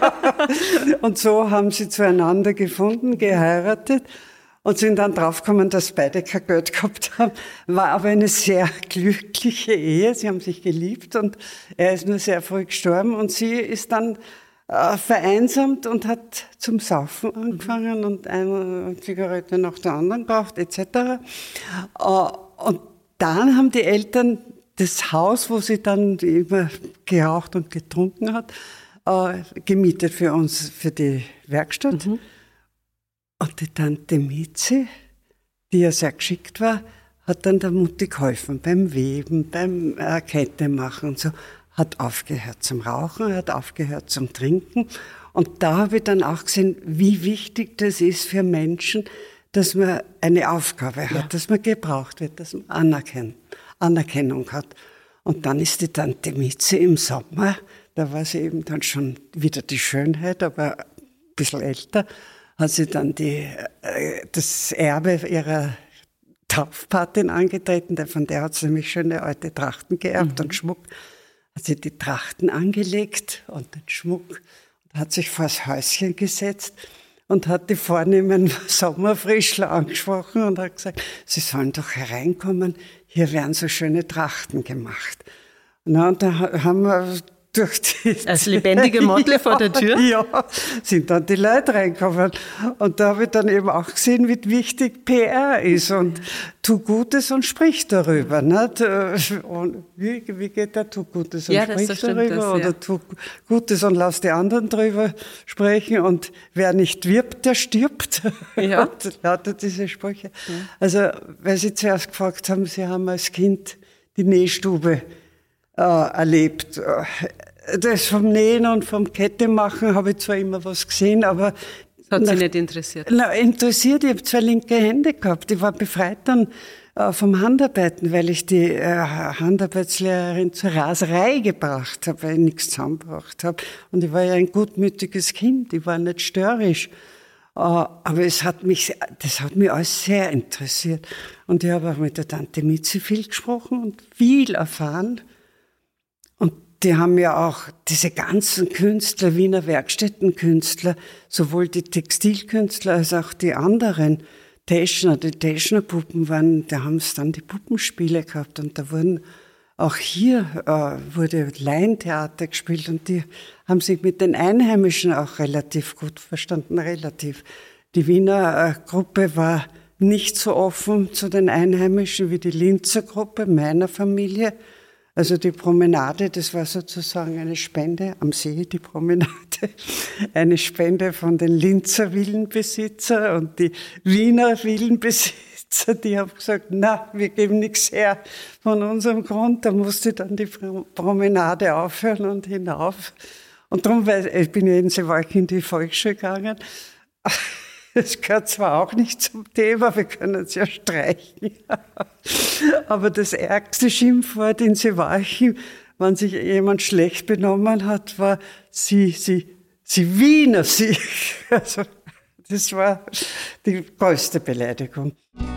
Und so haben sie zueinander gefunden, geheiratet und sind dann draufgekommen, dass beide kein Geld gehabt haben. War aber eine sehr glückliche Ehe. Sie haben sich geliebt und er ist nur sehr früh gestorben und sie ist dann vereinsamt und hat zum Saufen angefangen und eine Zigarette nach der anderen geraucht etc. Und dann haben die Eltern das Haus, wo sie dann immer geraucht und getrunken hat, gemietet für uns, für die Werkstatt. Und die Tante Mitzi, die ja sehr geschickt war, hat dann der Mutti geholfen beim Weben, beim Kette machen und so. Hat aufgehört zum Rauchen, hat aufgehört zum Trinken. Und da habe ich dann auch gesehen, wie wichtig das ist für Menschen, dass man eine Aufgabe hat, dass man gebraucht wird, dass man Anerkennung hat. Und dann ist die Tante Mitzi im Sommer, da war sie eben dann schon wieder die Schönheit, aber ein bisschen älter, hat sie dann das Erbe ihrer Taufpatin angetreten, von der hat sie nämlich schöne alte Trachten geerbt und Schmuck. Hat sie die Trachten angelegt und den Schmuck und hat sich vors Häuschen gesetzt und hat die vornehmen Sommerfrischler angesprochen und hat gesagt, sie sollen doch hereinkommen, hier werden so schöne Trachten gemacht. Und da haben wir durch die... Als lebendige Motle vor der Tür? Ja, sind dann die Leute reingekommen. Und da habe ich dann eben auch gesehen, wie wichtig PR ist. Und tu Gutes und sprich darüber. Nicht? Und wie geht der? Tu Gutes und sprich darüber. Oder tu Gutes und lass die anderen darüber sprechen. Und wer nicht wirbt, der stirbt. Ja. Lauter diese Sprüche. Ja. Also, weil Sie zuerst gefragt haben, Sie haben als Kind die Nähstube erlebt. Das vom Nähen und vom Kettemachen habe ich zwar immer was gesehen, aber... Das hat Sie nicht interessiert? Interessiert, ich habe 2 linke Hände gehabt. Ich war befreit dann vom Handarbeiten, weil ich die Handarbeitslehrerin zur Raserei gebracht habe, weil ich nichts zusammengebracht habe. Und ich war ja ein gutmütiges Kind, ich war nicht störrisch. Aber das hat mich alles sehr interessiert. Und ich habe auch mit der Tante Mitzi viel gesprochen und viel erfahren. Und die haben ja auch diese ganzen Künstler, Wiener Werkstättenkünstler, sowohl die Textilkünstler als auch die anderen Teschner, die Teschner-Puppen waren, da haben es dann die Puppenspiele gehabt und da wurden auch hier wurde Laientheater gespielt und die haben sich mit den Einheimischen auch relativ gut verstanden, relativ. Die Wiener Gruppe war nicht so offen zu den Einheimischen wie die Linzer Gruppe meiner Familie. Also die Promenade, das war sozusagen eine Spende am See, die Promenade, eine Spende von den Linzer Villenbesitzer und die Wiener Villenbesitzer, die haben gesagt, na, wir geben nichts her von unserem Grund. Da musste dann die Promenade aufhören und hinauf. Und darum, weil ich bin ja in Seewalk in die Volksschule gegangen. Das gehört zwar auch nicht zum Thema, wir können es ja streichen, aber das ärgste Schimpfwort in Seewalchen, wenn sich jemand schlecht benommen hat, war sie Wiener, sie. Also, das war die größte Beleidigung.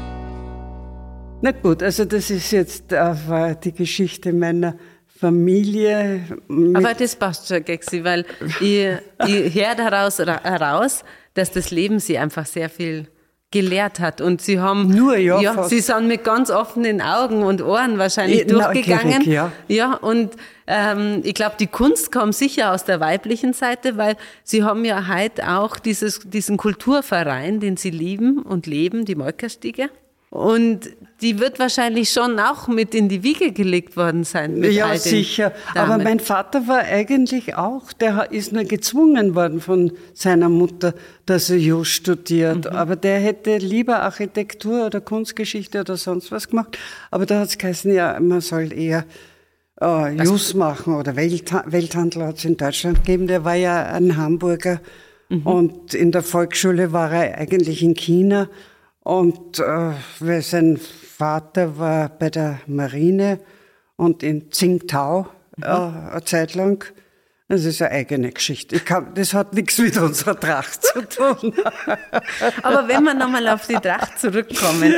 Na gut, also das ist jetzt war die Geschichte meiner Familie. Aber das passt schon, Gexi, weil ich höre daraus heraus, dass das Leben sie einfach sehr viel gelehrt hat. Und sie haben, sie sind mit ganz offenen Augen und Ohren wahrscheinlich durchgegangen. Ja, und ich glaube, die Kunst kam sicher aus der weiblichen Seite, weil sie haben ja heute auch diesen Kulturverein, den sie lieben und leben, die Molkerstiege. Und die wird wahrscheinlich schon auch mit in die Wiege gelegt worden sein. Ja, sicher. Damen. Aber mein Vater war eigentlich auch, der ist nur gezwungen worden von seiner Mutter, dass er Jus studiert. Aber der hätte lieber Architektur oder Kunstgeschichte oder sonst was gemacht. Aber da hat es geheißen, ja, man soll eher Jus machen oder Welthandel hat es in Deutschland gegeben. Der war ja ein Hamburger und in der Volksschule war er eigentlich in China. Und weil sein Vater war bei der Marine und in Tsingtao eine Zeit lang. Das ist eine eigene Geschichte. Das hat nichts mit unserer Tracht zu tun. Aber wenn wir nochmal auf die Tracht zurückkommen.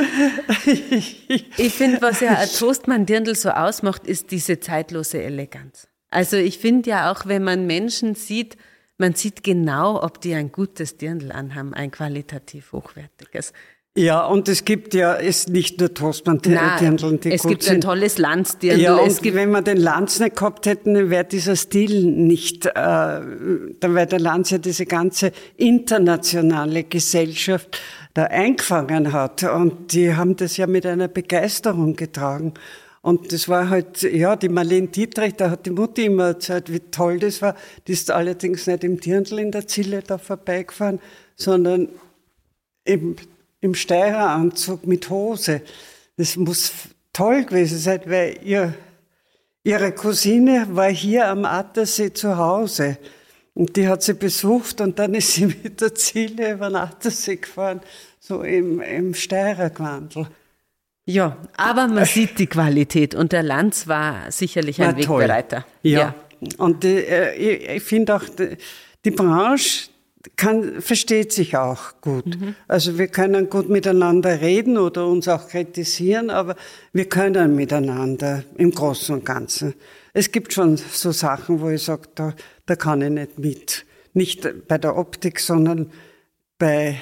Ich finde, was ja ein Toastmann-Dirndl so ausmacht, ist diese zeitlose Eleganz. Also ich finde ja auch, wenn man Menschen sieht, man sieht genau, ob die ein gutes Dirndl anhaben, ein qualitativ hochwertiges. Ja, und es gibt ja, ist nicht nur Toastmann-Dirndl, die es gut gibt sind. Ein tolles Lanz-Dirndl. Ja, und wenn wir den Lanz nicht gehabt hätten, wäre dieser Stil nicht, weil der Lanz ja diese ganze internationale Gesellschaft da eingefangen hat. Und die haben das ja mit einer Begeisterung getragen. Und das war halt, ja, die Marlene Dietrich, da hat die Mutti immer erzählt, wie toll das war. Die ist allerdings nicht im Dirndl in der Zille da vorbeigefahren, sondern im Steireranzug mit Hose. Das muss toll gewesen sein, weil ihre Cousine war hier am Attersee zu Hause. Und die hat sie besucht und dann ist sie mit der Zille über den Attersee gefahren, so im Steirergewandel. Ja, aber man sieht die Qualität und der Lanz war sicherlich ein Wegbereiter. Ja. Und ich finde auch, die Branche versteht sich auch gut. Also wir können gut miteinander reden oder uns auch kritisieren, aber wir können miteinander im Großen und Ganzen. Es gibt schon so Sachen, wo ich sage, da kann ich nicht mit. Nicht bei der Optik, sondern bei,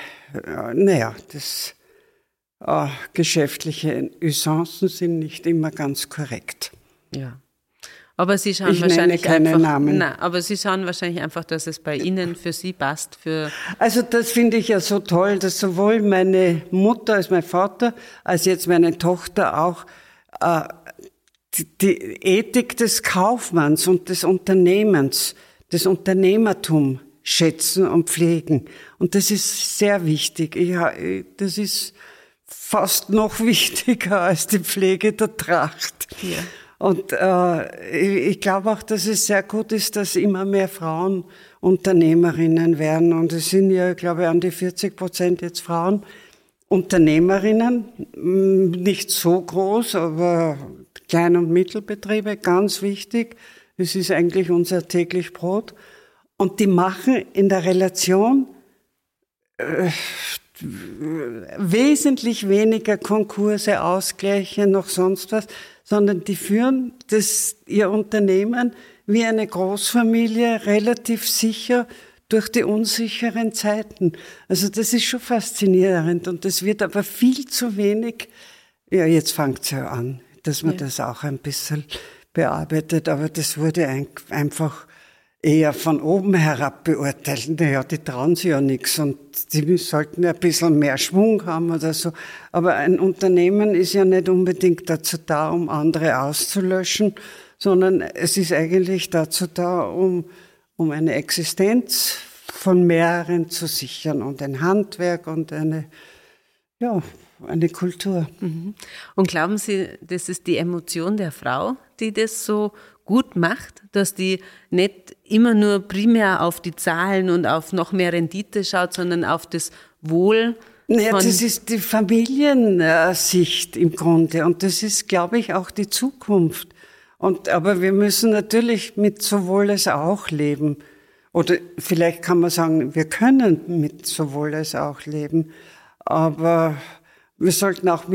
geschäftliche Usancen sind nicht immer ganz korrekt. Ja. Aber Sie schauen wahrscheinlich aber Sie schauen wahrscheinlich einfach, dass es bei Ihnen für Sie passt. Also das finde ich ja so toll, dass sowohl meine Mutter als mein Vater, als jetzt meine Tochter auch die Ethik des Kaufmanns und des Unternehmens, des Unternehmertums schätzen und pflegen. Und das ist sehr wichtig. Das ist fast noch wichtiger als die Pflege der Tracht. Ja. Und ich glaube auch, dass es sehr gut ist, dass immer mehr Frauen Unternehmerinnen werden. Und es sind ja, glaube ich, an die 40% jetzt Frauen Unternehmerinnen. Nicht so groß, aber Klein- und Mittelbetriebe, ganz wichtig. Das ist eigentlich unser täglich Brot. Und die machen in der Relation wesentlich weniger Konkurse, Ausgleiche, noch sonst was, sondern die führen ihr Unternehmen wie eine Großfamilie relativ sicher durch die unsicheren Zeiten. Also das ist schon faszinierend und das wird aber viel zu wenig, ja jetzt fängt es ja an, dass man das auch ein bisschen bearbeitet, aber das wurde einfach eher von oben herab beurteilt. Naja, die trauen sich ja nichts und die sollten ja ein bisschen mehr Schwung haben oder so. Aber ein Unternehmen ist ja nicht unbedingt dazu da, um andere auszulöschen, sondern es ist eigentlich dazu da, um eine Existenz von mehreren zu sichern und ein Handwerk und eine Kultur. Und glauben Sie, das ist die Emotion der Frau, die das so gut macht, dass die nicht immer nur primär auf die Zahlen und auf noch mehr Rendite schaut, sondern auf das Wohl? Naja, das ist die Familiensicht im Grunde und das ist, glaube ich, auch die Zukunft. Aber wir müssen natürlich mit sowohl als auch leben. Oder vielleicht kann man sagen, wir können mit sowohl als auch leben. Aber wir sollten auch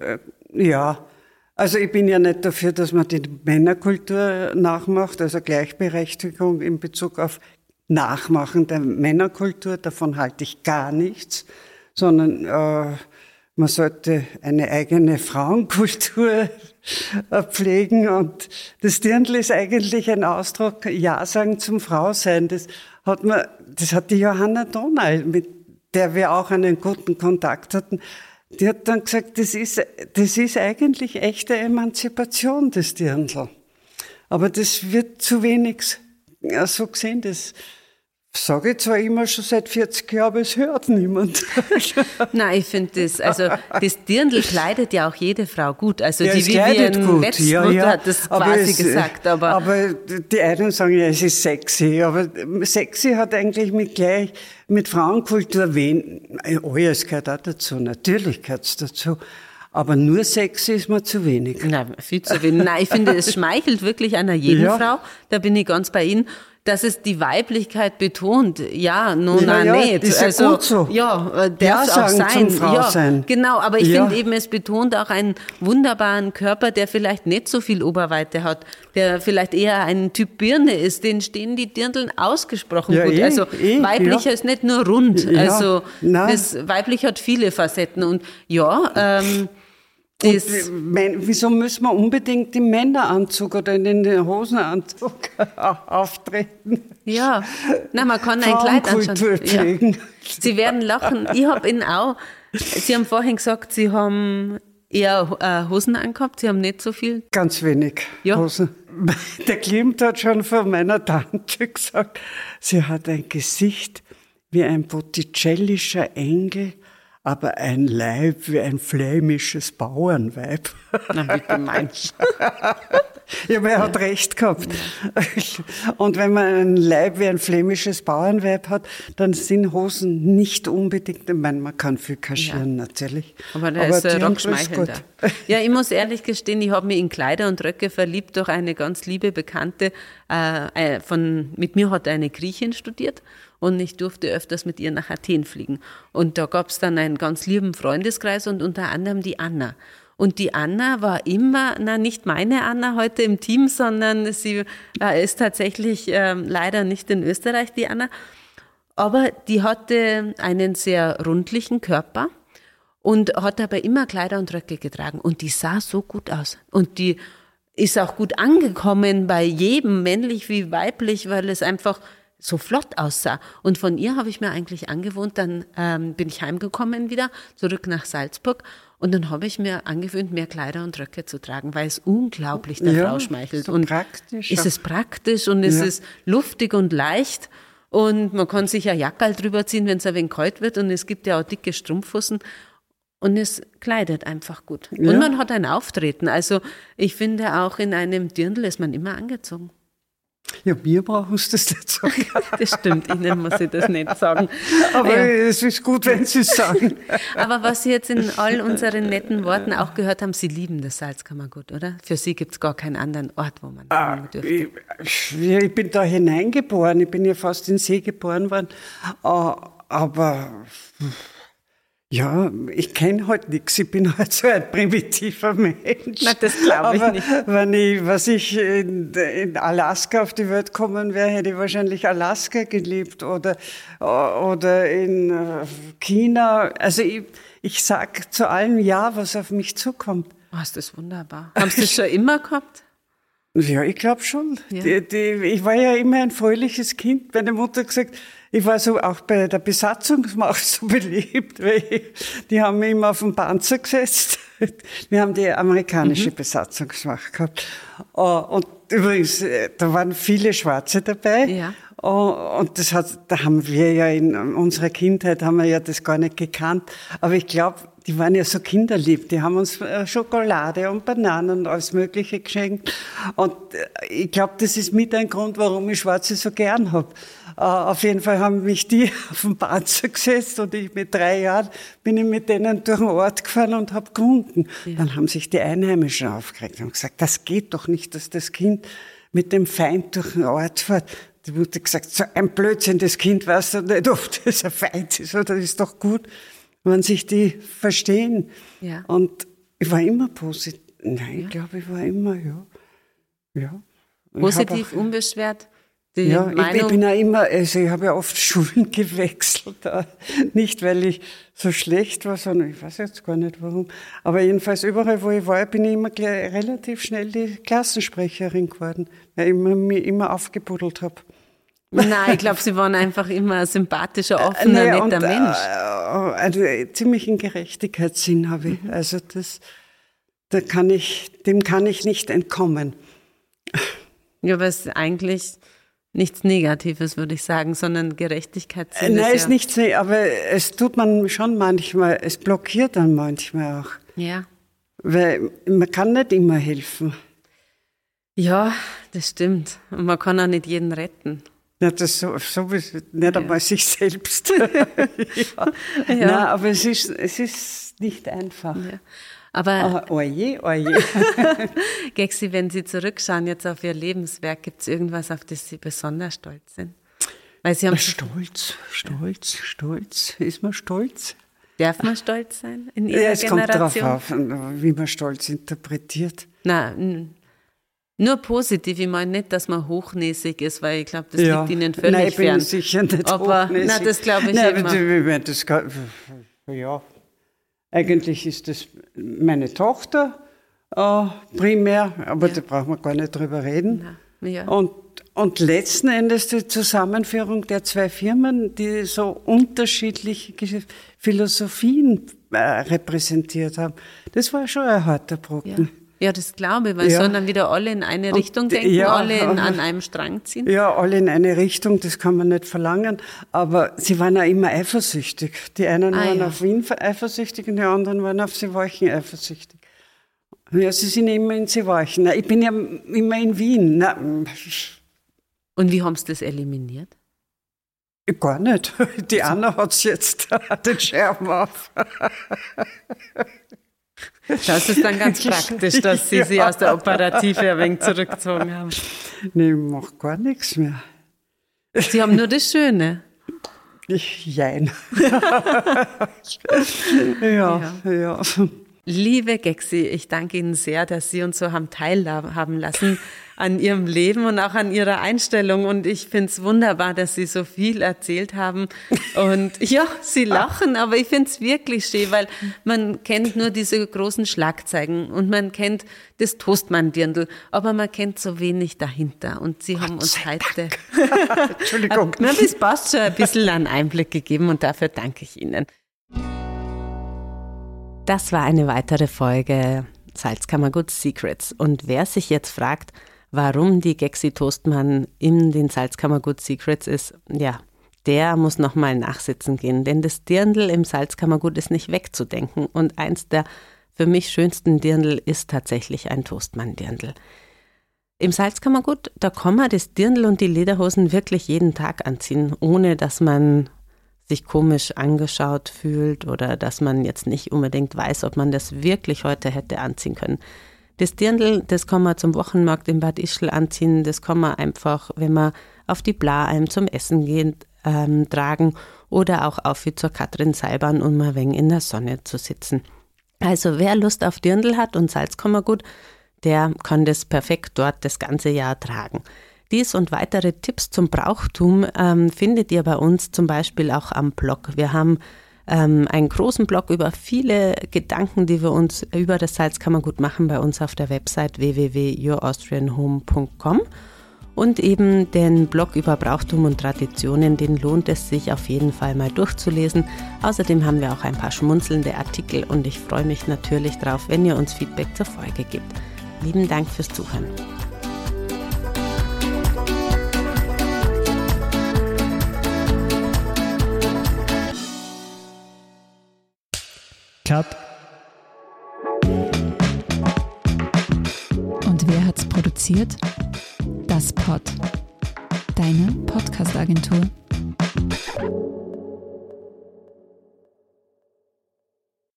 also ich bin ja nicht dafür, dass man die Männerkultur nachmacht, also Gleichberechtigung in Bezug auf Nachmachen der Männerkultur, davon halte ich gar nichts, sondern man sollte eine eigene Frauenkultur pflegen und das Dirndl ist eigentlich ein Ausdruck, Ja sagen zum Frausein. Das hat die Johanna Donal, mit der wir auch einen guten Kontakt hatten. Die hat dann gesagt, das ist eigentlich echte Emanzipation, das Dirndl. Aber das wird zu wenig so gesehen, das sage ich zwar immer schon seit 40 Jahren, aber es hört niemand. Nein, ich finde das Dirndl kleidet ja auch jede Frau gut. Also ja, die Vivian Westmutter hat das quasi gesagt. Aber die einen sagen ja, es ist sexy. Aber sexy hat eigentlich mit Frauenkultur alles gehört auch dazu. Natürlich gehört es dazu. Aber nur sexy ist mir zu wenig. Nein, viel zu wenig. Nein, ich finde, es schmeichelt wirklich einer jeden Frau. Da bin ich ganz bei Ihnen. Dass es die Weiblichkeit betont, nicht. Ist ja gut so. Ja, darf auch sein. Zum Frausein. Genau, aber ich finde eben, es betont auch einen wunderbaren Körper, der vielleicht nicht so viel Oberweite hat, der vielleicht eher ein Typ Birne ist, den stehen die Dirndln ausgesprochen gut. Weiblicher ist nicht nur rund, das weiblich hat viele Facetten und wieso müssen wir unbedingt im Männeranzug oder in den Hosenanzug auftreten? Ja, man kann ein Kleid anschauen. Ja. Sie werden lachen. Ich habe Ihnen auch, Sie haben vorhin gesagt, Sie haben eher Hosen angehabt, Sie haben nicht so viel. Ganz wenig Hosen. Der Klimt hat schon von meiner Tante gesagt, sie hat ein Gesicht wie ein botticellischer Engel, aber ein Leib wie ein flämisches Bauernweib. Na, wie gemein. Ja, aber er hat recht gehabt. Und wenn man ein Leib wie ein flämisches Bauernweib hat, dann sind Hosen nicht unbedingt, ich meine, man kann viel kaschieren natürlich. Aber der ist rockschmeichelnder. Ja, ich muss ehrlich gestehen, ich habe mich in Kleider und Röcke verliebt durch eine ganz liebe Bekannte. Mit mir hat eine Griechin studiert. Und ich durfte öfters mit ihr nach Athen fliegen. Und da gab es dann einen ganz lieben Freundeskreis und unter anderem die Anna. Und die Anna war immer, nicht meine Anna heute im Team, sondern sie ist tatsächlich leider nicht in Österreich, die Anna. Aber die hatte einen sehr rundlichen Körper und hat aber immer Kleider und Röcke getragen. Und die sah so gut aus. Und die ist auch gut angekommen bei jedem, männlich wie weiblich, weil es einfach so flott aussah. Und von ihr habe ich mir eigentlich angewohnt, dann bin ich heimgekommen wieder, zurück nach Salzburg und dann habe ich mir angewöhnt, mehr Kleider und Röcke zu tragen, weil es unglaublich der Frau schmeichelt. So und praktisch. Ist es praktisch und es ist luftig und leicht und man kann sich ein Jackerl drüber ziehen, wenn es ein wenig kalt wird und es gibt ja auch dicke Strumpfhosen. Und es kleidet einfach gut. Ja. Und man hat ein Auftreten. Also ich finde auch in einem Dirndl ist man immer angezogen. Ja, mir brauchen Sie das nicht sagen. Das stimmt, Ihnen muss ich das nicht sagen. Aber es ist gut, wenn Sie es sagen. Aber was Sie jetzt in all unseren netten Worten auch gehört haben, Sie lieben das Salzkammergut, oder? Für Sie gibt es gar keinen anderen Ort, wo man dürfte. Ich bin da hineingeboren, ich bin ja fast in See geboren worden. aber ja, ich kenne halt nichts. Ich bin halt so ein primitiver Mensch. Na, das glaube ich nicht. Wenn ich in Alaska auf die Welt gekommen wäre, hätte ich wahrscheinlich Alaska geliebt oder in China. Also ich sag zu allem ja, was auf mich zukommt. Oh, ist das wunderbar. Haben Sie das schon immer gehabt? Ja, ich glaube schon. Ja. Ich war ja immer ein fröhliches Kind. Meine Mutter hat gesagt, ich war so auch bei der Besatzungsmacht so beliebt, weil die haben mich immer auf den Panzer gesetzt. Wir haben die amerikanische Besatzungsmacht gehabt. Und übrigens, da waren viele Schwarze dabei. Ja. Und da haben wir ja in unserer Kindheit haben wir ja das gar nicht gekannt. Aber ich glaube, die waren ja so kinderlieb. Die haben uns Schokolade und Bananen und alles Mögliche geschenkt. Und ich glaube, das ist mit ein Grund, warum ich Schwarze so gern habe. Auf jeden Fall haben mich die auf den Panzer gesetzt und ich mit 3 Jahren bin ich mit denen durch den Ort gefahren und habe gewunken. Ja. Dann haben sich die Einheimischen aufgeregt und gesagt, das geht doch nicht, dass das Kind mit dem Feind durch den Ort fährt. Die Mutter gesagt, so ein Blödsinn, das Kind weiß doch nicht, ob das ein Feind ist oder das ist doch gut, wenn sich die verstehen. Ja. Und ich war immer positiv. Nein, ich glaube, ich war immer, ja. Positiv, unbeschwert? Ja, ich bin ja immer, also ich habe ja oft Schulen gewechselt. Nicht, weil ich so schlecht war, sondern ich weiß jetzt gar nicht warum. Aber jedenfalls überall, wo ich war, bin ich immer relativ schnell die Klassensprecherin geworden, weil ich mich immer aufgebuddelt habe. Nein, ich glaube, Sie waren einfach immer ein sympathischer, offener, netter Mensch. Also ziemlichen Gerechtigkeitssinn habe ich. Also dem kann ich nicht entkommen. Ja, aber es ist eigentlich nichts Negatives, würde ich sagen, sondern Gerechtigkeitssinn. Nein, ist nichts, aber es tut man schon manchmal, es blockiert dann manchmal auch. Ja. Weil man kann nicht immer helfen. Ja, das stimmt. Und man kann auch nicht jeden retten. Ja, das sowieso, nicht einmal sich selbst. Ja. Nein, aber es ist nicht einfach. Ja. Aber oje. Gexi, wenn Sie zurückschauen jetzt auf Ihr Lebenswerk, gibt es irgendwas, auf das Sie besonders stolz sind? Weil Sie haben Stolz. Ist man stolz? Darf man stolz sein in Ihrer es Generation? Kommt drauf auf, wie man Stolz interpretiert. Nein, nur positiv. Ich meine nicht, dass man hochnäsig ist, weil ich glaube, das liegt Ihnen völlig nein, ich bin fern. Sicher nicht aber hochnäsig. Nein, das glaube ich immer. Eigentlich ist das meine Tochter primär, aber da brauchen wir gar nicht drüber reden. Ja. Und letzten Endes die Zusammenführung der 2 Firmen, die so unterschiedliche Philosophien repräsentiert haben, das war schon ein harter Brocken. Ja, das glaube ich, weil sollen dann wieder alle in eine Richtung denken, alle an einem Strang ziehen. Ja, alle in eine Richtung, das kann man nicht verlangen. Aber sie waren auch immer eifersüchtig. Die einen waren auf Wien eifersüchtig und die anderen waren auf Seewalchen eifersüchtig. Ja, sie sind immer in Seewalchen. Ich bin ja immer in Wien. Und wie haben sie das eliminiert? Gar nicht. Die Anna hat jetzt den Scherben auf. Das ist dann ganz praktisch, dass Sie sich aus der Operative ein wenig zurückgezogen haben. Nee, ich mache gar nichts mehr. Sie haben nur das Schöne. Jein. Ja. Liebe Gexi, ich danke Ihnen sehr, dass Sie uns so haben teilhaben lassen an Ihrem Leben und auch an Ihrer Einstellung. Und ich finde es wunderbar, dass Sie so viel erzählt haben. Und ja, Sie lachen, aber ich finde es wirklich schön, weil man kennt nur diese großen Schlagzeilen und man kennt das Toastmann-Dirndl, aber man kennt so wenig dahinter. Und Sie haben uns heute Entschuldigung. Das passt schon ein bisschen einen Einblick gegeben und dafür danke ich Ihnen. Das war eine weitere Folge Salzkammergut Secrets. Und wer sich jetzt fragt, warum die Gexi Toastmann in den Salzkammergut Secrets ist, ja, der muss nochmal nachsitzen gehen. Denn das Dirndl im Salzkammergut ist nicht wegzudenken. Und eins der für mich schönsten Dirndl ist tatsächlich ein Toastmann-Dirndl. Im Salzkammergut, da kann man das Dirndl und die Lederhosen wirklich jeden Tag anziehen, ohne dass man sich komisch angeschaut fühlt oder dass man jetzt nicht unbedingt weiß, ob man das wirklich heute hätte anziehen können. Das Dirndl, das kann man zum Wochenmarkt in Bad Ischl anziehen, das kann man einfach, wenn man auf die Blaheim zum Essen geht, tragen oder auch auf wie zur Katrin Seibern, um ein wenig in der Sonne zu sitzen. Also wer Lust auf Dirndl hat und Salzkammergut, der kann das perfekt dort das ganze Jahr tragen. Dies und weitere Tipps zum Brauchtum findet ihr bei uns zum Beispiel auch am Blog. Wir haben einen großen Blog über viele Gedanken, die wir uns über das Salzkammergut machen, bei uns auf der Website www.youraustrianhome.com. Und eben den Blog über Brauchtum und Traditionen, den lohnt es sich auf jeden Fall mal durchzulesen. Außerdem haben wir auch ein paar schmunzelnde Artikel und ich freue mich natürlich drauf, wenn ihr uns Feedback zur Folge gebt. Lieben Dank fürs Zuhören. Cut. Und wer hat's produziert? Das Pod. Deine Podcast-Agentur.